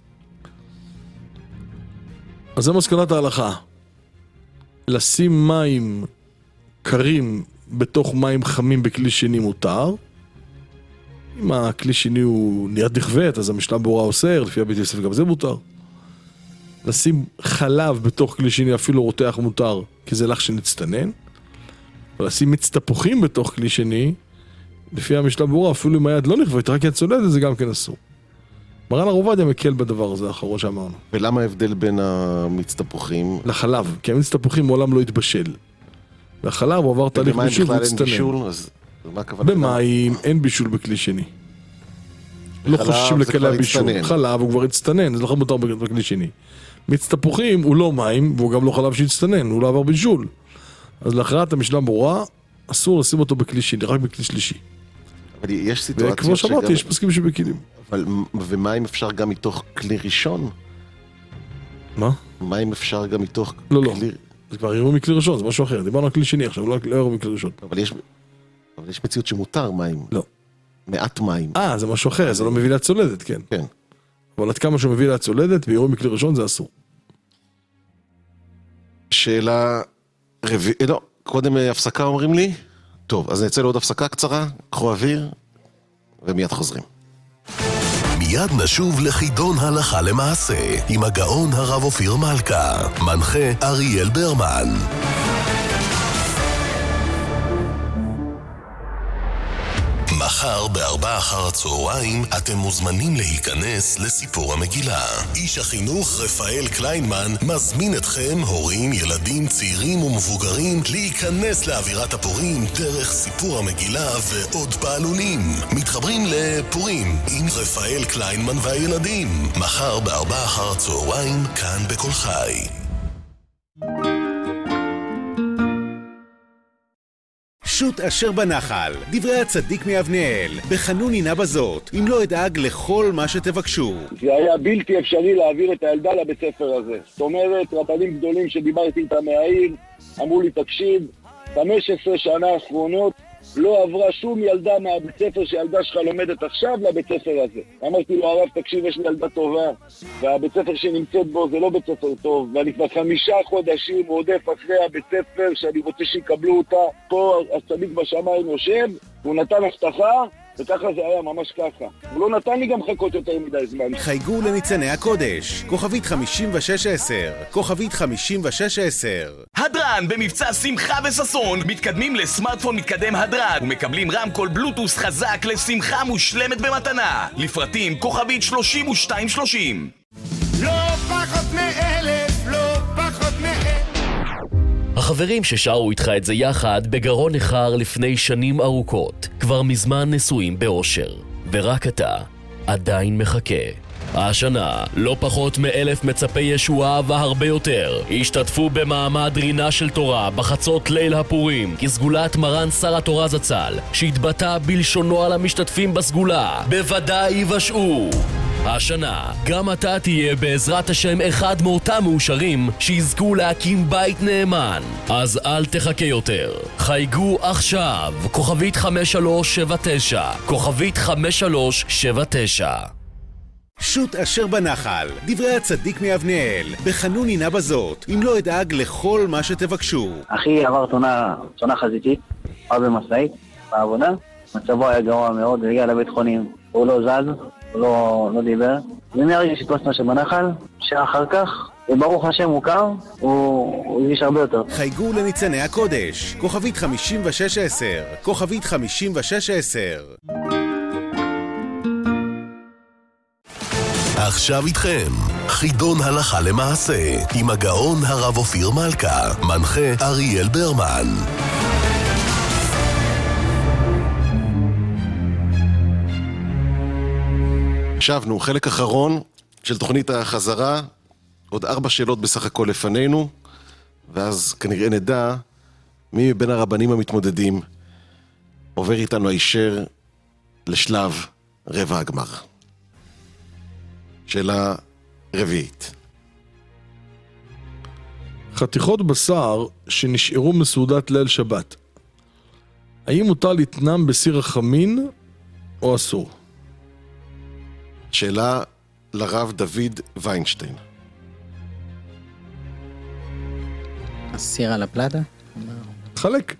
אז זה מסקנת ההלכה. לשים מים קרים בתוך מים חמים בכלי שני מותר. אם הכלי שני הוא ניית דכבט, אז המשנה ברורה אוסר, לפי הבית יוסף גם זה מותר. לשים חלב בתוך כלי שני, אפילו רותח מותר, כי זה לך שנצטנן. ולשים מיץ תפוחים בתוך כלי שני, לפי המשנה ברורה, אפילו אם היד לא נכבט, רק יד צולדת, זה גם כן אסור. מרן הרב עובדיה מקל בדבר הזה, האחרון שאמרנו. ולמה ההבדל בין המיץ תפוחים? לחלב, כי המיץ תפוחים מעולם לא התבשל. והחלב הוא עבר תהליך בישול ומצטנן. במים אין בישול בכלי שני. לא חוששים לקלע בישול. חלב הוא כבר הצטנן, זה לא מותר בכלי שני. מיץ תפוחים הוא לא מים, והוא גם לא חלב שהצטנן, הוא לא עבר בישול. אז להכרעת המשנה ברורה, אסור לשים אותו בכלי שני, רק בכלי שלישי. אבל יש סיטואציות וכמו שאמרתי, יש פסקים שבכלים. ומים אפשר גם מתוך כלי ראשון? מה? מים אפשר גם מתוך לא, לא. זה כבר יראו מכלי ראשון, זה משהו אחר. דיברנו על כלי שני עכשיו, לא יראו מכלי ראשון. אבל יש מציאות שמותר מים. לא. מעט מים. זה משהו אחר, זה לא מביא להצולדת, כן. כן. אבל עד כמה שהוא מביא להצולדת, ויראו מכלי ראשון, זה אסור. שאלה רביעית, לא, קודם הפסקה אומרים לי. טוב, אז נצא לעוד הפסקה קצרה, קחו אוויר, ומיד חוזרים. מיד נשוב לחידון הלכה למעשה, עם הגאון הרב אופיר מלכה, מנחה אריאל ברמן. מחר ב16:00 אתם מוזמנים להיכנס לסיפור המגילה. איש החינוך רפאל קליינמן מזמין אתכם, הורים, ילדים, צעירים ומבוגרים, להיכנס לאווירת הפורים דרך סיפור המגילה ועוד פעלונים. מתחברים לפורים עם רפאל קליינמן והילדים. מחר ב16:00 כאן בכל חי. שוט אשר בנחל, דברי הצדיק מאבנאל, בחנוני נא בזאת, אם לא אדאג לכל מה שתבקשו. זה היה בלתי אפשרי להעביר את הילדה לבית ספר הזה. זאת אומרת, רבנים גדולים שדיברתי איתם מהעיר, אמרו לי, תקשיב, 15 שנה האחרונות לא עברה שום ילדה מהבית ספר שהילדה שלך לומדת עכשיו לבית ספר הזה. אמרתי לו, הרב, תקשיב, יש לי ילדה טובה, והבית ספר שנמצאת בו זה לא בית ספר טוב, ואני כבר 5 חודשים רודף אחרי הבית ספר שאני רוצה שיקבלו אותה. פה הצדיק בשמיים יושב, הוא נתן הבטחה, וככה זה היה, ממש ככה. הוא לא נתן לי גם חכות יותר מדי זמן. חייגו לניצני הקודש, כוכבית 5610, כוכבית 5610. הדרן הדרן במבצע שמחה וששון. מתקדמים לסמארטפון מתקדם הדרן ומקבלים רמקול בלוטוס חזק לשמחה מושלמת במתנה. לפרטים כוכבית 3230. לא פחות מ1,000, לא פחות מ1,000. החברים ששרו איתך את זה יחד בגרון נחר לפני שנים ארוכות כבר מזמן נשואים באושר, ורק אתה עדיין מחכה. השנה לא פחות מ1,000 מצפי ישועה והרבה יותר השתתפו במעמד רינה של תורה בחצות ליל הפורים כסגולת מרן שר התורה זצ"ל, שהתבטא בלשונו על המשתתפים בסגולה בוודאי יבשעו. השנה גם אתה תהיה בעזרת השם אחד מאותם מאושרים שיזכו להקים בית נאמן. אז אל תחכה יותר, חייגו עכשיו כוכבית 5379, כוכבית 5379. שוט אשר בנחל, דברי הצדיק מאבנאל, בחנון עינה בזאת, אם לא אדאג לכל מה שתבקשו. אחי עבר תאונה חזיתית, היה במשאית, בעבודה, מצבו היה גרוע מאוד, הגיע לבית חולים, הוא לא זז, הוא לא דיבר, ומהרגע שתפסנו שבנחל, שאחר כך, וברוך השם הוא קר, הוא הרגיש הרבה יותר. חייגו לניצני הקודש, כוכבית 5610, כוכבית 5610. עכשיו איתכם, חידון הלכה למעשה, עם הגאון הרב אופיר מלכה, מנחה אריאל ברמן. שבנו, חלק אחרון של תוכנית החזרה, עוד 4 שאלות בסך הכל לפנינו, ואז כנראה נדע מי מבין הרבנים המתמודדים עובר איתנו הישר לשלב רבע הגמר. שאלה רביעית. חתיכות בשר שנשארו מסעודת ליל שבת, האם מותר לתנם בסיר החמין או אסור? שאלה לרב דוד ויינשטיין. הסיר על הפלטה? חלק.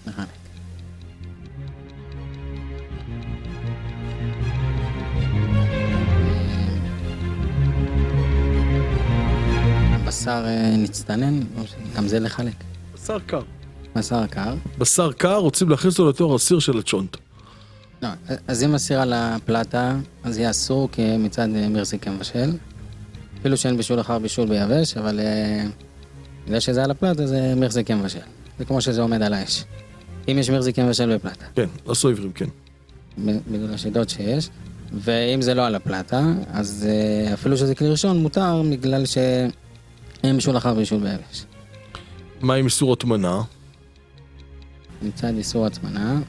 בשר נצטנן, גם זה לחלק. בשר קר. בשר קר. בשר קר רוצים להכניס אותו לתור הסיר של הצ'ונט. לא, אז אם הסיר על הפלטה, אז יהיה אסור כמצד מרזיק מבשל. אפילו שאין בישול אחר בישול ביבש, אבל בגלל שזה על הפלטה זה מרזיק מבשל. זה כמו שזה עומד על האש. אם יש מרזיק מבשל בפלטה. כן, עשו עברים, כן. בגלל השידות שיש. ואם זה לא על הפלטה, אז אפילו שזה כלי ראשון מותר, בגלל שאין בישול אחר בישול ביבש. מה עם איסור הטמנה? מצד איסור הטמנה.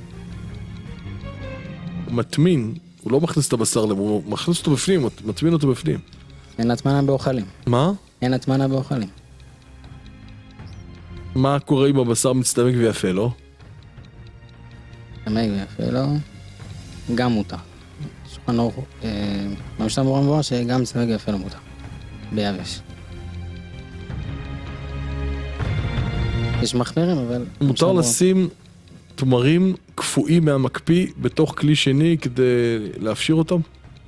הוא מטמין, הוא לא מכניס את הבשר לב, הוא מכניס אותו בפנים, הוא מטמין אותו בפנים. אין הטמנה באוכלים. מה? אין הטמנה באוכלים. מה קורה אם הבשר מצטמק ויפה לו? מצטמק ויפה לו, גם מותר. שולחן אורך, במשנה ברורה מבואה שגם מצטמק ויפה לו מותר. ביבש. יש מחמירים, אבל... מותר לשים תמרים קפואים מהמקפיא בתוך כלי שני כדי להפשיר אותם?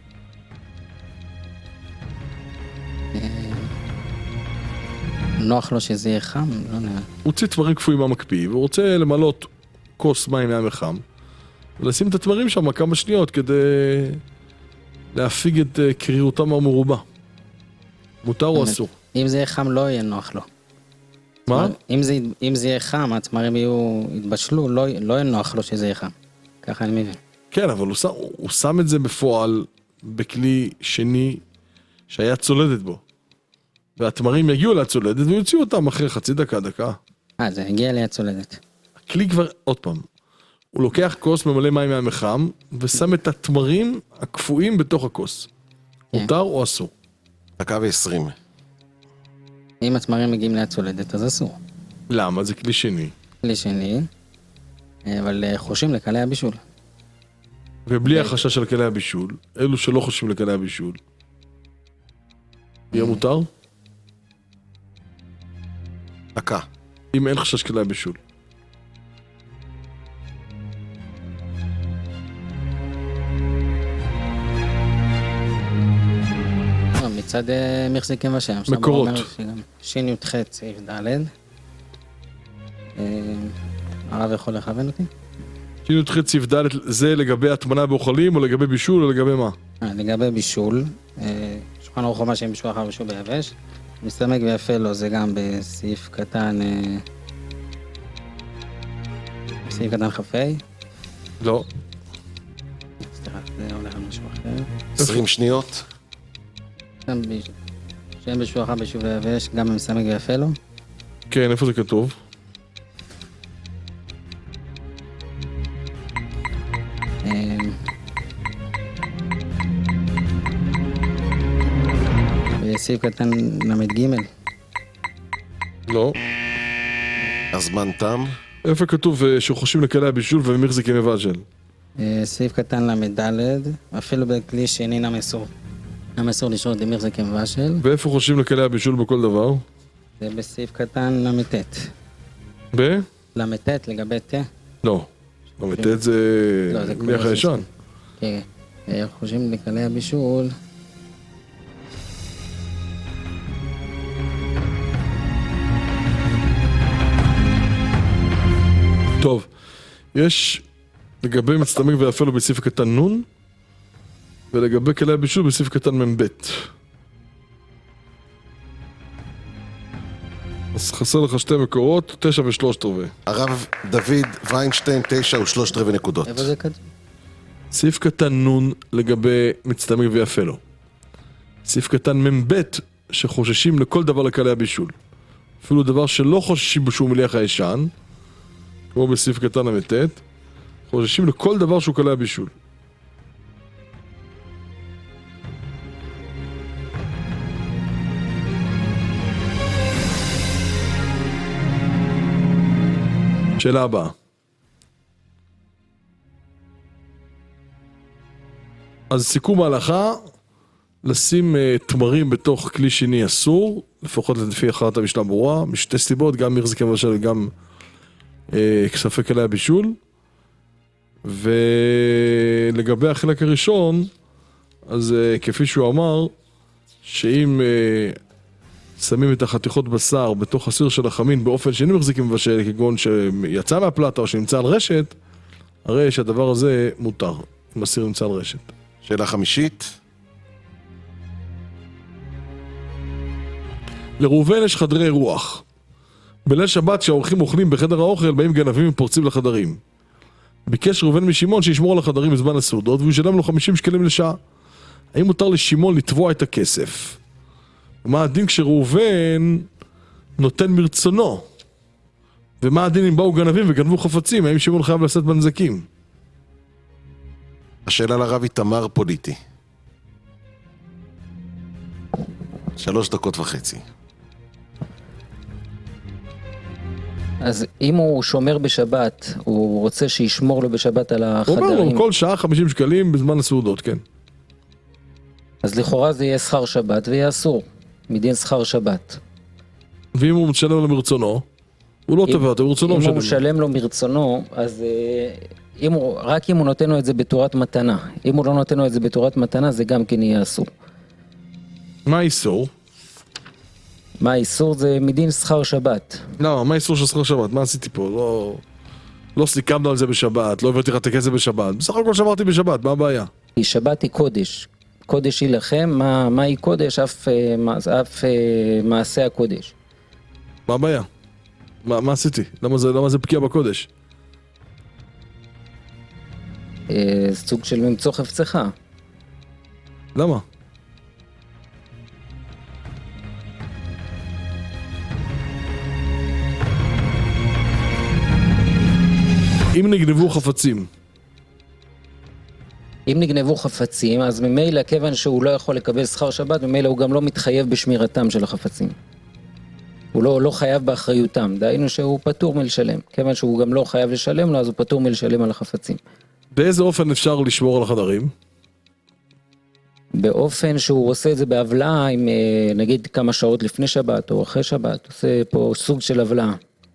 נוח לו שזה יהיה חם, לא נראה. הוא הוציא תמרים קפואים מהמקפיא, והוא רוצה למלות כוס מים מהמחם, ולשים את התמרים שם כמה שניות כדי להפיג את קרירותם המרובה. מותר או אסור? אם זה יהיה חם לא יהיה נוח לו. מה? אם זה יהיה חם, התמרים יתבשלו, לא יהיה נוח לו שזה יהיה חם. ככה אני מבין. כן, אבל הוא שם את זה בפועל בכלי שני שהיה צולדת בו. והתמרים יגיעו להצולדת ויוציאו אותם אחרי חצי דקה. זה הגיע להצולדת. הכלי כבר, עוד פעם, הוא לוקח כוס ממלא מים מהמחם ושם את התמרים הקפואים בתוך הכוס. מותר או אסור? דקה ו20. אם התמרים מגיעים להצולדת, אז אסור. למה? זה כלי שני. כלי שני, אבל חושים לקלי הבישול. ובלי החשש של קלי הבישול, אלו שלא חושים לקלי הבישול, יהיה מותר? דקה. אם אין חשש קלי הבישול. מצד מחזיקים בשם. מקורות. שין י"ח סעיף ד'. הרב יכול לכוון אותי? שי"ח סעיף ד' זה לגבי הטמנה באוכלים או לגבי בישול או לגבי מה? לגבי בישול, שולחן ערוך חומה שהם בשביל אחר בישול ביבש, מסתמק ויפה לו זה גם בסעיף קטן כ"ה. לא. סליחה, זה הולך על משהו אחר. 20 שניות. שהם בשביל אחר בישול ביבש, גם מסתמק ויפה לו. כן, איפה זה כתוב? בסעיף קטן למ"ג. לא. הזמן תם. איפה כתוב שחושבים לקלי הבישול ומחזיקים מבשל? סעיף קטן למ"ד, אפילו בכלי שאינם אסור. אסור לשרות למחזיקים מבשל. ואיפה חושבים לקלי הבישול בכל דבר? זה בסעיף קטן למ"ט. למ"ט לגבי תה? לא. למ"ט זה מלך הישן. כן. חושבים לקלי הבישול. טוב, יש לגבי מצטמק ויפה לו בסעיף קטן נ' ולגבי כלי הבישול בסעיף קטן מ"ב. אז חסר לך שתי מקורות, 9 ו3/4. הרב דוד ויינשטיין, 9 ו3/4 נקודות. איפה זה כתוב? סעיף קטן נ' לגבי מצטמק ויפה לו. סעיף קטן מ"ב שחוששים לכל דבר לכלי הבישול. אפילו דבר שלא חוששים בשום מליח הישן, כמו בסעיף קטן המ"ט, חוששים לכל דבר שהוא כלי הבישול. שאלה הבאה. אז סיכום ההלכה, לשים תמרים בתוך כלי שני אסור, לפחות לפי הכרעת המשנה ברורה, משתי סיבות, גם מחזיקים מבשל וגם כספי כלי הבישול. ולגבי החלק הראשון, אז כפי שהוא אמר, שאם שמים את החתיכות בשר בתוך הסיר של החמין באופן שאינו מחזיקים מבשל, כגון שיצא מהפלטה או שנמצא על רשת, הרי שהדבר הזה מותר, אם הסיר נמצא על רשת. שאלה חמישית. לראובן יש חדרי רוח. בליל שבת שהאורחים אוכלים בחדר האוכל, באים גנבים ופורצים לחדרים. ביקש ראובן משמעון שישמור על החדרים בזמן הסעודות, והוא ישלם לו 50 שקלים לשעה. האם מותר לשמעון לתבוע את הכסף? ומה הדין כשראובן נותן מרצונו? ומה הדין אם באו גנבים וגנבו חפצים? האם שמעון חייב לשאת בנזקים? השאלה לרב איתמר פוליטי. 3.5 דקות. אז אם הוא שומר בשבת, הוא רוצה שישמור לו בשבת על החדרים. הוא אומר לו, כל שעה 50 שקלים בזמן הסעודות, כן. אז לכאורה זה יהיה שכר שבת ויהיה אסור, מדין שכר שבת. ואם הוא משלם לו מרצונו, הוא לא תבע אותו, מרצונו משלם לו. אם הוא משלם לו מרצונו, אז רק אם הוא נותן לו את זה בתורת מתנה. אם הוא לא נותן לו את זה בתורת מתנה, זה גם כן יהיה אסור. מה האיסור? מה האיסור? זה מדין שכר שבת. לא, מה האיסור של שכר שבת? מה עשיתי פה? לא סיכמנו על זה בשבת, לא הבאתי לך את הכסף בשבת. בסך הכל שמרתי בשבת, מה הבעיה? שבת היא קודש. קודש היא לכם, מה היא קודש? אף מעשה הקודש. מה הבעיה? מה עשיתי? למה זה פגיע בקודש? סוג של ממצוא חפצך. למה? אם נגנבו חפצים. אם נגנבו חפצים, אז ממילא, כיוון שהוא לא יכול לקבל שכר שבת, ממילא הוא גם לא מתחייב בשמירתם של החפצים. הוא לא חייב באחריותם, דהיינו שהוא פטור מלשלם. כיוון שהוא גם לא חייב לשלם לו, אז הוא פטור מלשלם על החפצים. באיזה אופן אפשר לשמור על החדרים? באופן שהוא עושה את זה בהבלעה, עם נגיד כמה שעות לפני שבת או אחרי שבת, עושה פה סוג של הבלעה.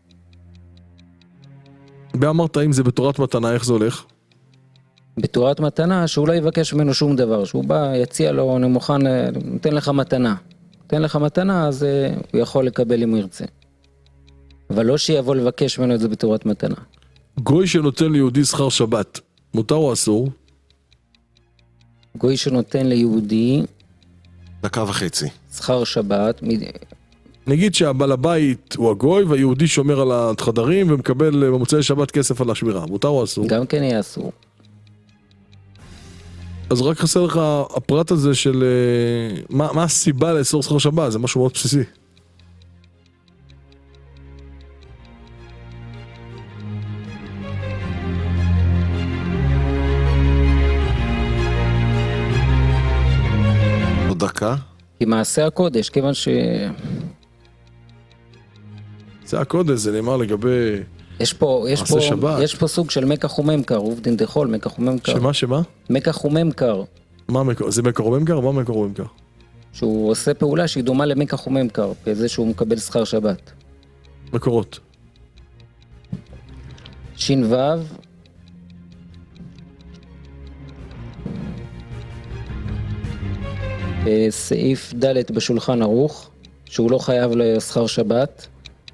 ואמרת אם זה בתורת מתנה, איך זה הולך? בתורת מתנה, שהוא לא יבקש ממנו שום דבר, שהוא בא, יציע לו, אני מוכן, נותן לך מתנה. נותן לך מתנה, אז הוא יכול לקבל אם הוא ירצה. אבל לא שיבוא לבקש ממנו את זה בתורת מתנה. גוי שנותן ליהודי שכר שבת, מותר או אסור? גוי שנותן ליהודי... דקה וחצי. שכר שבת... נגיד שהבעל הבית הוא הגוי והיהודי שומר על החדרים ומקבל במוצאי שבת כסף על השמירה, מותר או אסור? גם כן יהיה אסור. אז רק חסר לך הפרט הזה של מה הסיבה לאסור שכר שבת, זה משהו מאוד בסיסי. עוד דקה. כי מעשה הקודש, כיוון ש... זה הקודש, זה נאמר לגבי... יש פה סוג של מקח וממכר, עובדין דחול, מקח וממכר. שמה? מקח וממכר. זה מקח וממכר? מה מקח וממכר? שהוא עושה פעולה שהיא דומה למקח וממכר, בזה שהוא מקבל שכר שבת. מקורות. שין וו. סעיף ד' בשולחן ערוך, שהוא לא חייב לשכר שבת.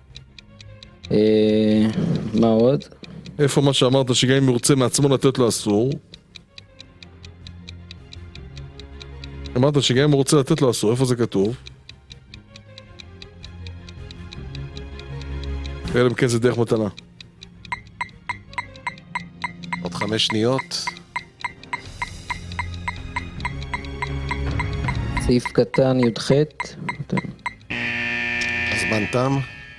מה עוד? איפה מה שאמרת שגם אם הוא רוצה מעצמו לתת לו אסור? אמרת שגם אם הוא רוצה לתת לו אסור, איפה זה כתוב? אלא אם כן זה דרך מתנה. עוד 5 שניות. סעיף קטן י"ח. הזמן תם.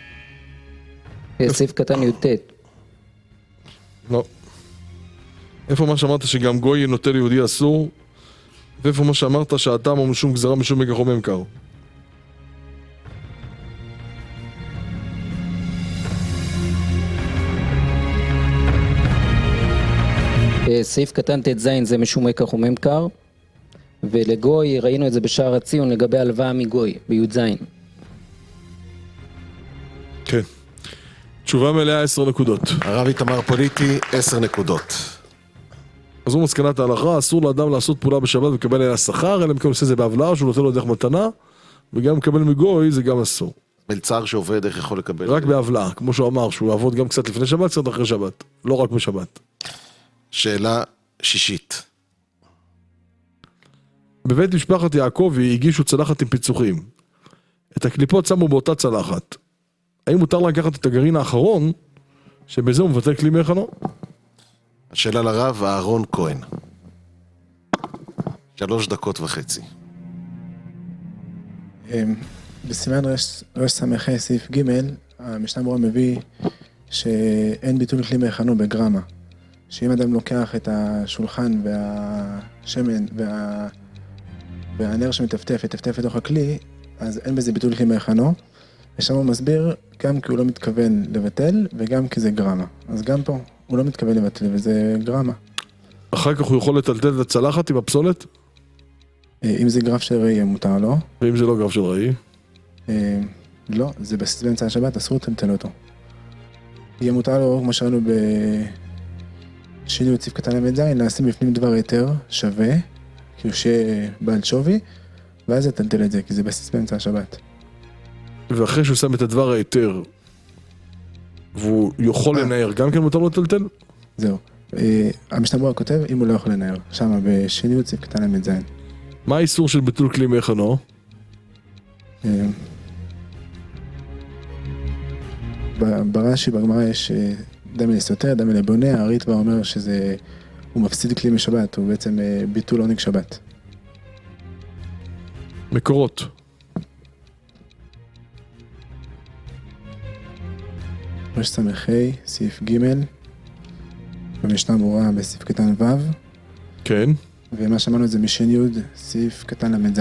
סעיף קטן י"ט. לא. איפה מה שאמרת שגם גוי נוטל יהודי אסור? ואיפה מה שאמרת שהאדם הוא משום גזרה משום מקח וממכר? סעיף קטן ט"ז זה משום מקח וממכר, ולגוי ראינו את זה בשער הציון לגבי הלוואה מגוי, בי"ז. כן. תשובה מלאה 10 נקודות. הרב איתמר פוליטי 10 נקודות. אז הוא מסקנת ההלכה, אסור לאדם לעשות פעולה בשבת ולקבל עליה שכר, אלא אם כן עושה זה בהבלעה, שהוא נותן לו דרך מתנה, וגם לקבל מגוי זה גם אסור. מלצר שעובד איך יכול לקבל? רק בהבלעה, כמו שהוא אמר, שהוא יעבוד גם קצת לפני שבת, קצת אחרי שבת, לא רק בשבת. שאלה שישית. בבית משפחת יעקבי הגישו צלחת עם פיצוחים. את הקליפות שמו באותה צלחת. האם מותר לקחת את הגרעין האחרון, שבזה הוא מבטל כלי מחנו? השאלה לרב אהרון כהן. 3.5 דקות. בסימן ראש סמכי סעיף ג' המשנה ברורה מביא שאין ביטול כלי מחנו בגרמה. שאם אדם לוקח את השולחן והשמן והנר שמטפטף, יטפטף לתוך הכלי, אז אין בזה ביטול כלי מחנו. ושם הוא מסביר גם כי הוא לא מתכוון לבטל וגם כי זה גרמה. אז גם פה הוא לא מתכוון לבטל וזה גרמה. אחר כך הוא יכול לטלטל את הצלחת עם הפסולת? אם זה גרף של ראי מותר לו. ואם זה לא גרף של ראי? לא, זה באמצע השבת, אסור לטלטל אותו. יהיה מותר לו, כמו שראינו בשני סעיף קטן ל"ז, לשים בפנים דבר יותר שווה, כי הוא שיהיה בעל שווי, ואז לטלטל את זה, כי זה באמצע השבת. ואחרי שהוא שם את הדבר היותר, והוא יכול לנער, גם כן מותר לו לטלטל? זהו. המשנה ברורה כותב, אם הוא לא יכול לנער, שם בשני סעיף קטן ל"ז. מה האיסור של ביטול כלי מחנו? ברש"י, בגמרא יש דם אל סותר, דם אל בונה, הריטב"א אומר שזה, הוא מפסיד כלי משבת, הוא בעצם ביטול עונג שבת. מקורות. ראש סמכי, סעיף ג' במשנה ברורה בסעיף קטן ו'. כן. ומה שאמרנו זה משן י' סעיף קטן ל"ז.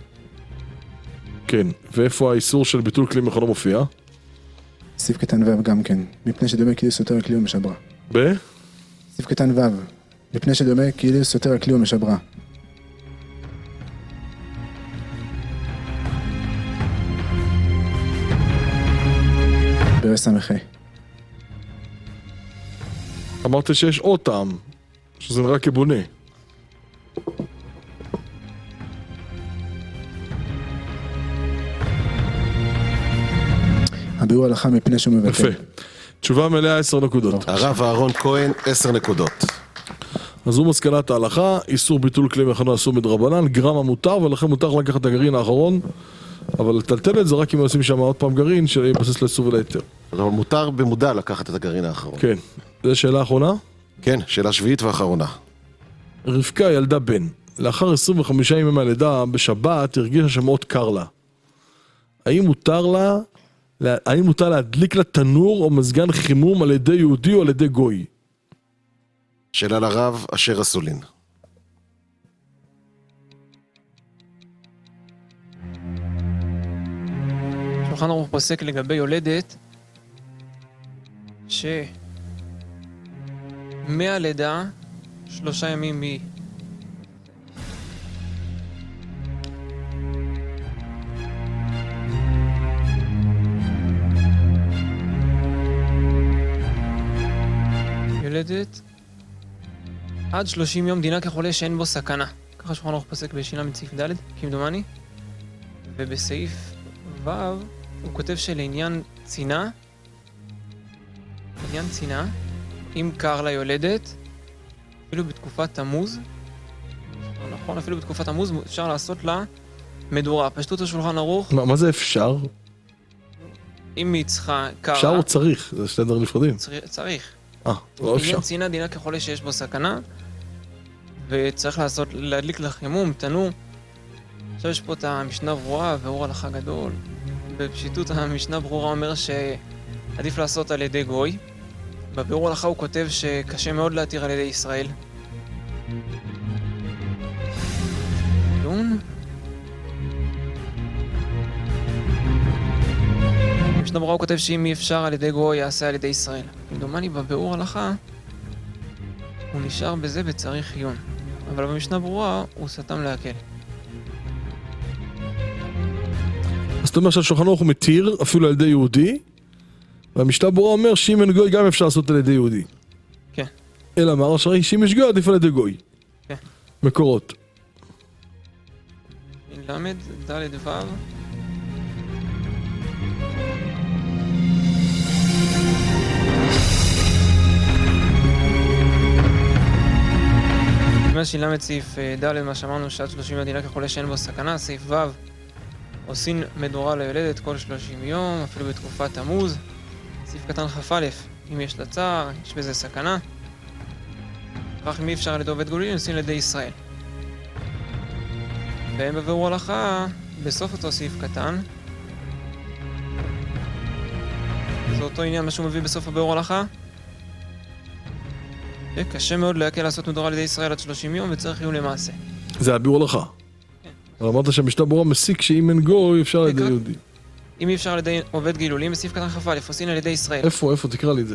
כן, ואיפה האיסור של ביטול כלי מחנו מופיע? סעיף קטן ו' גם כן, מפני שדומה כאילו סותר הכלי ומשברה. סעיף קטן ו', מפני שדומה כאילו סותר הכלי ומשברה. בראש סמכי. אמרת שיש עוד טעם, שזה נראה כבונה. ביאור הלכה מפני שהוא מבטל. יפה. תשובה מלאה 10 נקודות. הרב אהרון כהן, 10 נקודות. אז זו מסקנת ההלכה, איסור ביטול כלי מכנה אסור מדרבנן, גרמה מותר, ולכן מותר לקחת את הגרעין האחרון, אבל לטלטל את זה רק אם עושים שם עוד פעם גרעין, שיבסס לאיסור וליתר. אבל מותר במודע לקחת את הגרעין האחרון. כן. זו שאלה אחרונה? כן, שאלה שביעית ואחרונה. רבקה ילדה בן. לאחר 25 ימים מהלידה, בשבת, הרגישה שמאוד קר לה. האם מותר להדליק לה תנור או מזגן חימום על ידי יהודי או על ידי גוי? שאלה לרב אשר אסולין. שולחן ערוך פוסק לגבי יולדת מהלידה 3 ימים מ... יולדת עד 30 יום דינה כחולה שאין בו סכנה. ככה שולחן ערוך פוסק בשינה מסעיף ד' כמדומני. ובסעיף ו' הוא כותב שלעניין צינה, אם קר ליולדת, אפילו בתקופת תמוז, נכון, אפילו בתקופת תמוז אפשר לעשות לה מדורה. פשטות השולחן ערוך. מה זה אפשר? אם היא צריכה קרה... אפשר או צריך? זה שני דברים נפרדים. צריך. לא אפשר. עניין צינה דינה כחולה שיש בו סכנה, וצריך להדליק לחימום, תנור. עכשיו יש פה את המשנה ברורה ואור הלכה גדול. בפשיטות המשנה ברורה אומר שעדיף לעשות על ידי גוי. בביאור הלכה הוא כותב שקשה מאוד להתיר על ידי ישראל. במשנה ברורה הוא כותב שאם אי אפשר על ידי גוי יעשה על ידי ישראל. כמדומני בביאור הלכה הוא נשאר בזה בצריך עיון. אבל במשנה ברורה הוא סתם להקל. אז אתה אומר שהשולחן ערוך הוא מתיר אפילו על ידי יהודי, והמשנה ברורה אומר שאם אין גוי גם אפשר לעשות על ידי יהודי. כן. אלא אמר שאם יש גוי עדיף על ידי גוי. כן. מקורות. למד ד' ו' כיוון שלמד סעיף ד' מה שאמרנו שעד 30 מדינה כחולה שאין בו סכנה, סעיף ו' עושים מדורה ליולדת כל 30 יום, אפילו בתקופת תמוז. סעיף קטן כ"א, אם יש לה צער, יש בזה סכנה. רק אם אי אפשר על ידי עובד גלולי, עושים על ידי ישראל. והם בביאור הלכה, בסוף אותו סעיף קטן, זה אותו עניין מה שהוא מביא בסוף הביאור הלכה. קשה מאוד להקל לעשות מדורה על ידי ישראל עד 30 יום וצריך עיון למעשה. זה הביאור הלכה. אבל אמרת שהמשנה ברורה מסיק שאם אין גוי אפשר על ידי יהודי. אם אי אפשר על ידי עובד גילולים, בסעיף קטן כ"א, עושים על ידי ישראל. איפה? תקרא לי את זה.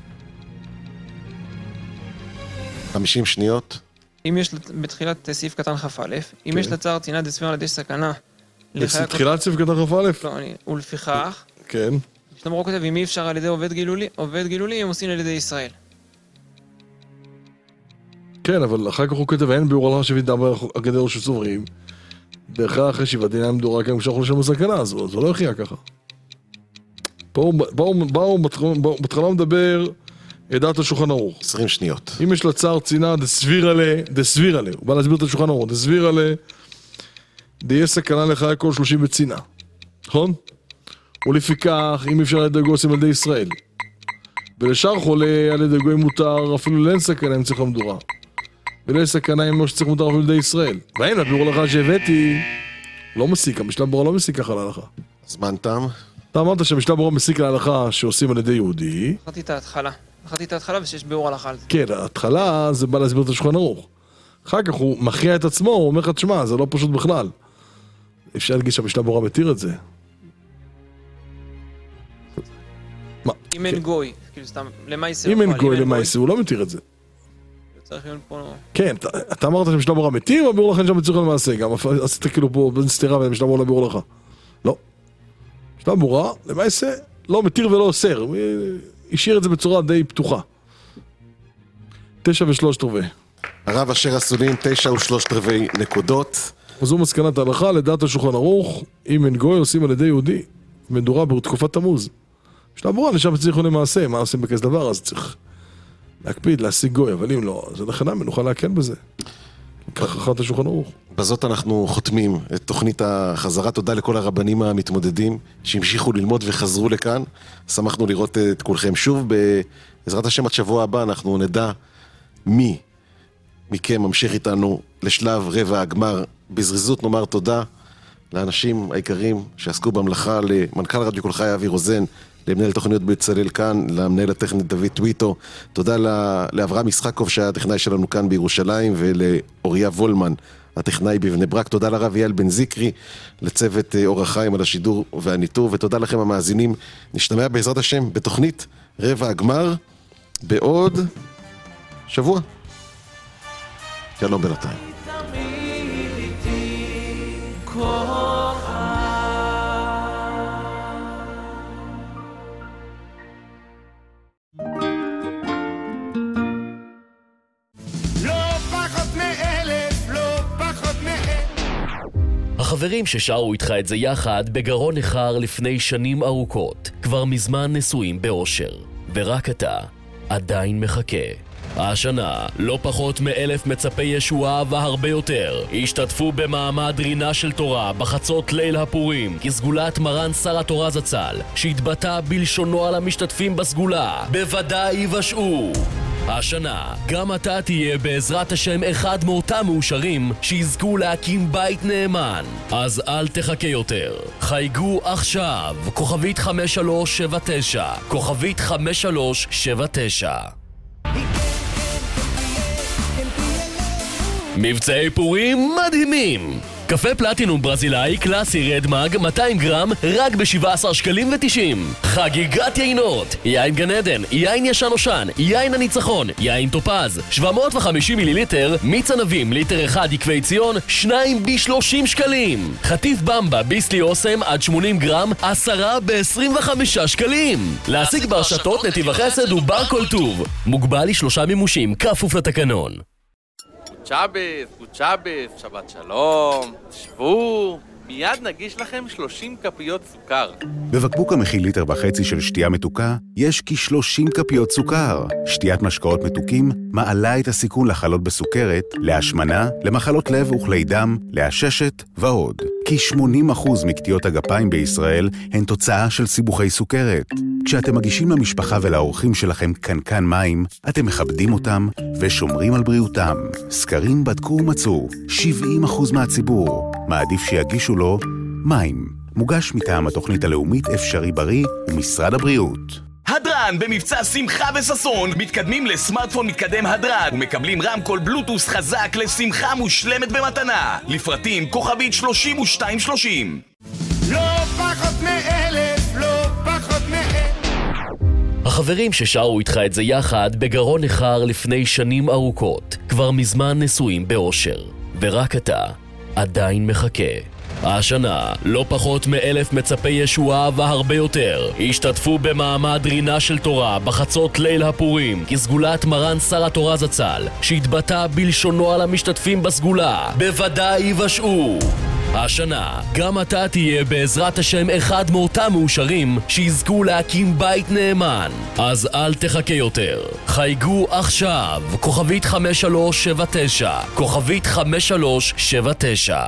50 שניות. אם יש בתחילת סעיף קטן כ"א, אם יש לצער צינה דסביר על ידי סכנה... בתחילת סעיף קטן כ"א? לא, ולפיכך... כן. המשנה ברורה כותב, אם אי אפשר על ידי עובד גילולים, הם עושים על ידי ישראל. כן, אבל אחר כך הוא כותב, אין ביאור הלכה שבית דבר הגדר שסוברים. בהכרח אחרי 7 דינה מדורה כאן כשאנחנו לשם בסכנה, אז הוא לא הכריע ככה. באו בתחילה מדבר עדת השולחן ערוך. 20 שניות. אם יש לצער צינה דסביר עליה, הוא בא להסביר את השולחן ערוך, דסביר עליה, דהיה סכנה לחיי כל 30 בצינה. נכון? ולפיכך, אם אפשר על ידי גוי עושים על ידי ישראל. ולשאר חולה על ידי גוי מותר, אפילו לאין סכנה אם צריך למדורה. ולא יש סכנה אם לא שצריך מותר אפילו לידי ישראל. והנה, הביאור הלכה שהבאתי, לא מסיק, המשנה ברורה לא מסיק ככה להלכה. זמן תם. אתה אמרת שהמשנה ברורה מסיק להלכה שעושים על ידי יהודי. אחרתי את ההתחלה ושיש ביאור הלכה על זה. כן, ההתחלה זה בא להסביר את השולחן ערוך. אחר כך הוא מכריע את עצמו, הוא אומר לך, תשמע, זה לא פשוט בכלל. אפשר להגיד שהמשנה ברורה מתיר את זה. אם אין גוי, כאילו סתם, למעשה... אם אין גוי למעשה, הוא לא מתיר את זה. צריך להיות פה... כן, אתה אמרת שמשנה ברורה מתיר, אבל ביאור לכן שם צריך למעשה, גם עשית כאילו פה בין סתירה בין משנה ברורה לביאור לך. לא. משנה ברורה, למעשה, לא מתיר ולא אוסר, הוא השאיר את זה בצורה די פתוחה. 9 ו3/4. הרב אשר אסולין, 9 ו3/4 נקודות. זו מסקנת ההלכה, לדעת השולחן ערוך, אם אין גוי עושים על ידי יהודי, מדורה בתקופת תמוז. משנה ברורה, לשם צריכו למעשה, מה עושים בכזה דבר, אז צריך להקפיד, להשיג גוי, אבל אם לא, אז לכן נוכל להקל בזה. כך אחת השולחן ערוך. בזאת אנחנו חותמים את תוכנית החזרה. תודה לכל הרבנים המתמודדים שהמשיכו ללמוד וחזרו לכאן. שמחנו לראות את כולכם שוב. בעזרת השם עד שבוע הבא אנחנו נדע מי מכם ממשיך איתנו לשלב רבע הגמר. בזריזות נאמר תודה לאנשים העיקרים שעסקו במלאכה, למנכ"ל רדיו כל חי אבי רוזן, למנהל תוכניות בצלאל כאן, למנהל הטכנית דוד טוויטו, תודה לאברהם ישחקוב שהיה הטכנאי שלנו כאן בירושלים, ולאוריה וולמן הטכנאי בבני ברק, תודה לרב יעל בן זיקרי, לצוות אור החיים על השידור והניטור, ותודה לכם המאזינים. נשתמע בעזרת השם בתוכנית רבע הגמר בעוד שבוע. שלום בינתיים. החברים ששרו איתך את זה יחד בגרון נחר לפני שנים ארוכות, כבר מזמן נשואים באושר, ורק אתה עדיין מחכה. השנה לא פחות מ1,000 מצפי ישועה והרבה יותר השתתפו במעמד רינה של תורה בחצות ליל הפורים כסגולת מרן שר התורה זצ"ל, שהתבטא בלשונו על המשתתפים בסגולה בוודאי יבשעו. השנה גם אתה תהיה בעזרת השם אחד מאותם מאושרים שיזכו להקים בית נאמן. אז אל תחכה יותר, חייגו עכשיו, כוכבית 5379, כוכבית 5379. מבצעי פורים מדהימים! קפה פלטינום ברזילאי קלאסי רד מג 200 גרם רק ב-17 שקלים ו90. חגיגת יינות, יין גן עדן, יין ישן אושן, יין הניצחון, יין טופז 750 מיליליטר, מיץ ענבים ליטר אחד עקבי ציון 2 ב-30 שקלים. חטיף במבה ביסלי אוסם עד 80 גרם 10 ב-25 שקלים. להשיג ברשתות נתיב החסד ובר כל טוב, מוגבל ל3 מימושים, כפוף לתקנון. גוד שבת שלום, שבו, מיד נגיש לכם 30 כפיות סוכר. בבקבוק המכיל 1.5 ליטר של שתייה מתוקה, יש כ-30 כפיות סוכר. שתיית משקאות מתוקים מעלה את הסיכון לחלות בסוכרת, להשמנה, למחלות לב וכלי דם, לעששת ועוד. כ-80% מקטיות הגפיים בישראל הן תוצאה של סיבוכי סוכרת. כשאתם מגישים למשפחה ולאורחים שלכם קנקן מים, אתם מכבדים אותם ושומרים על בריאותם. סקרים בדקו ומצאו, 70% מהציבור מעדיף שיגישו לו מים. מוגש מטעם התוכנית הלאומית אפשרי בריא ומשרד הבריאות. הדרן במבצע שמחה וססון, מתקדמים לסמארטפון מתקדם הדרן ומקבלים רמקול בלוטוס חזק לשמחה מושלמת במתנה. לפרטים כוכבית 3230. לא פחות מ1,000, לא פחות מ1,000. החברים ששרו איתך את זה יחד בגרון נחר לפני שנים ארוכות, כבר מזמן נשואים באושר, ורק אתה עדיין מחכה. השנה לא פחות מ1,000 מצפי ישועה והרבה יותר השתתפו במעמד רינה של תורה בחצות ליל הפורים כסגולת מרן שר התורה זצ"ל, שהתבטא בלשונו על המשתתפים בסגולה בוודאי יבשעו. השנה גם אתה תהיה בעזרת השם אחד מאותם מאושרים שיזכו להקים בית נאמן. אז אל תחכה יותר, חייגו עכשיו, כוכבית 5379, כוכבית 5379.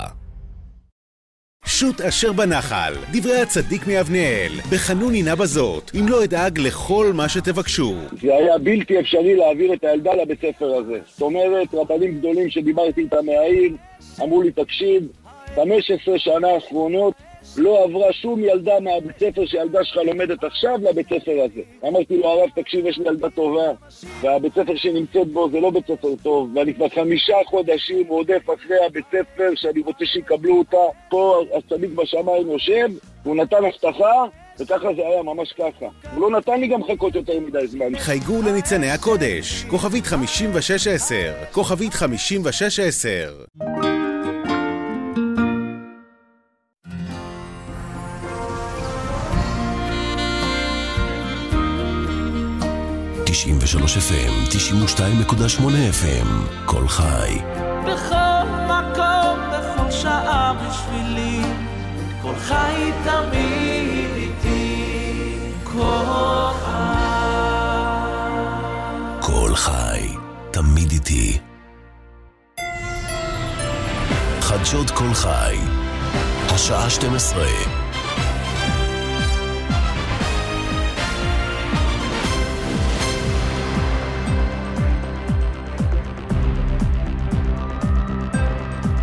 שוט אשר בנחל, דברי הצדיק מאבנאל, בחנוני נא בזאת, אם לא אדאג לכל מה שתבקשו. זה היה בלתי אפשרי להעביר את הילדה לבית ספר הזה. זאת אומרת, רבנים גדולים שדיברתי איתם מהעיר, אמרו לי תקשיב, 15 שנה האחרונות לא עברה שום ילדה מהבית ספר שהילדה שלך לומדת עכשיו לבית ספר הזה. אמרתי לו, הרב, תקשיב, יש לי ילדה טובה, והבית ספר שנמצאת בו זה לא בית ספר טוב, ואני כבר 5 חודשים רודף אחרי הבית ספר שאני רוצה שיקבלו אותה. פה הצדיק בשמיים יושב, הוא נתן הבטחה, וככה זה היה, ממש ככה. הוא לא נתן לי גם חכות יותר מדי זמן. חייגו לניצני הקודש, כוכבית 5610, כוכבית 5610. 93 FM, 92.8 FM, כל חי. בכל מקום, בכל שעה בשבילי, כל חי תמיד איתי, כל תמיד איתי. חדשות כל חי, השעה 12.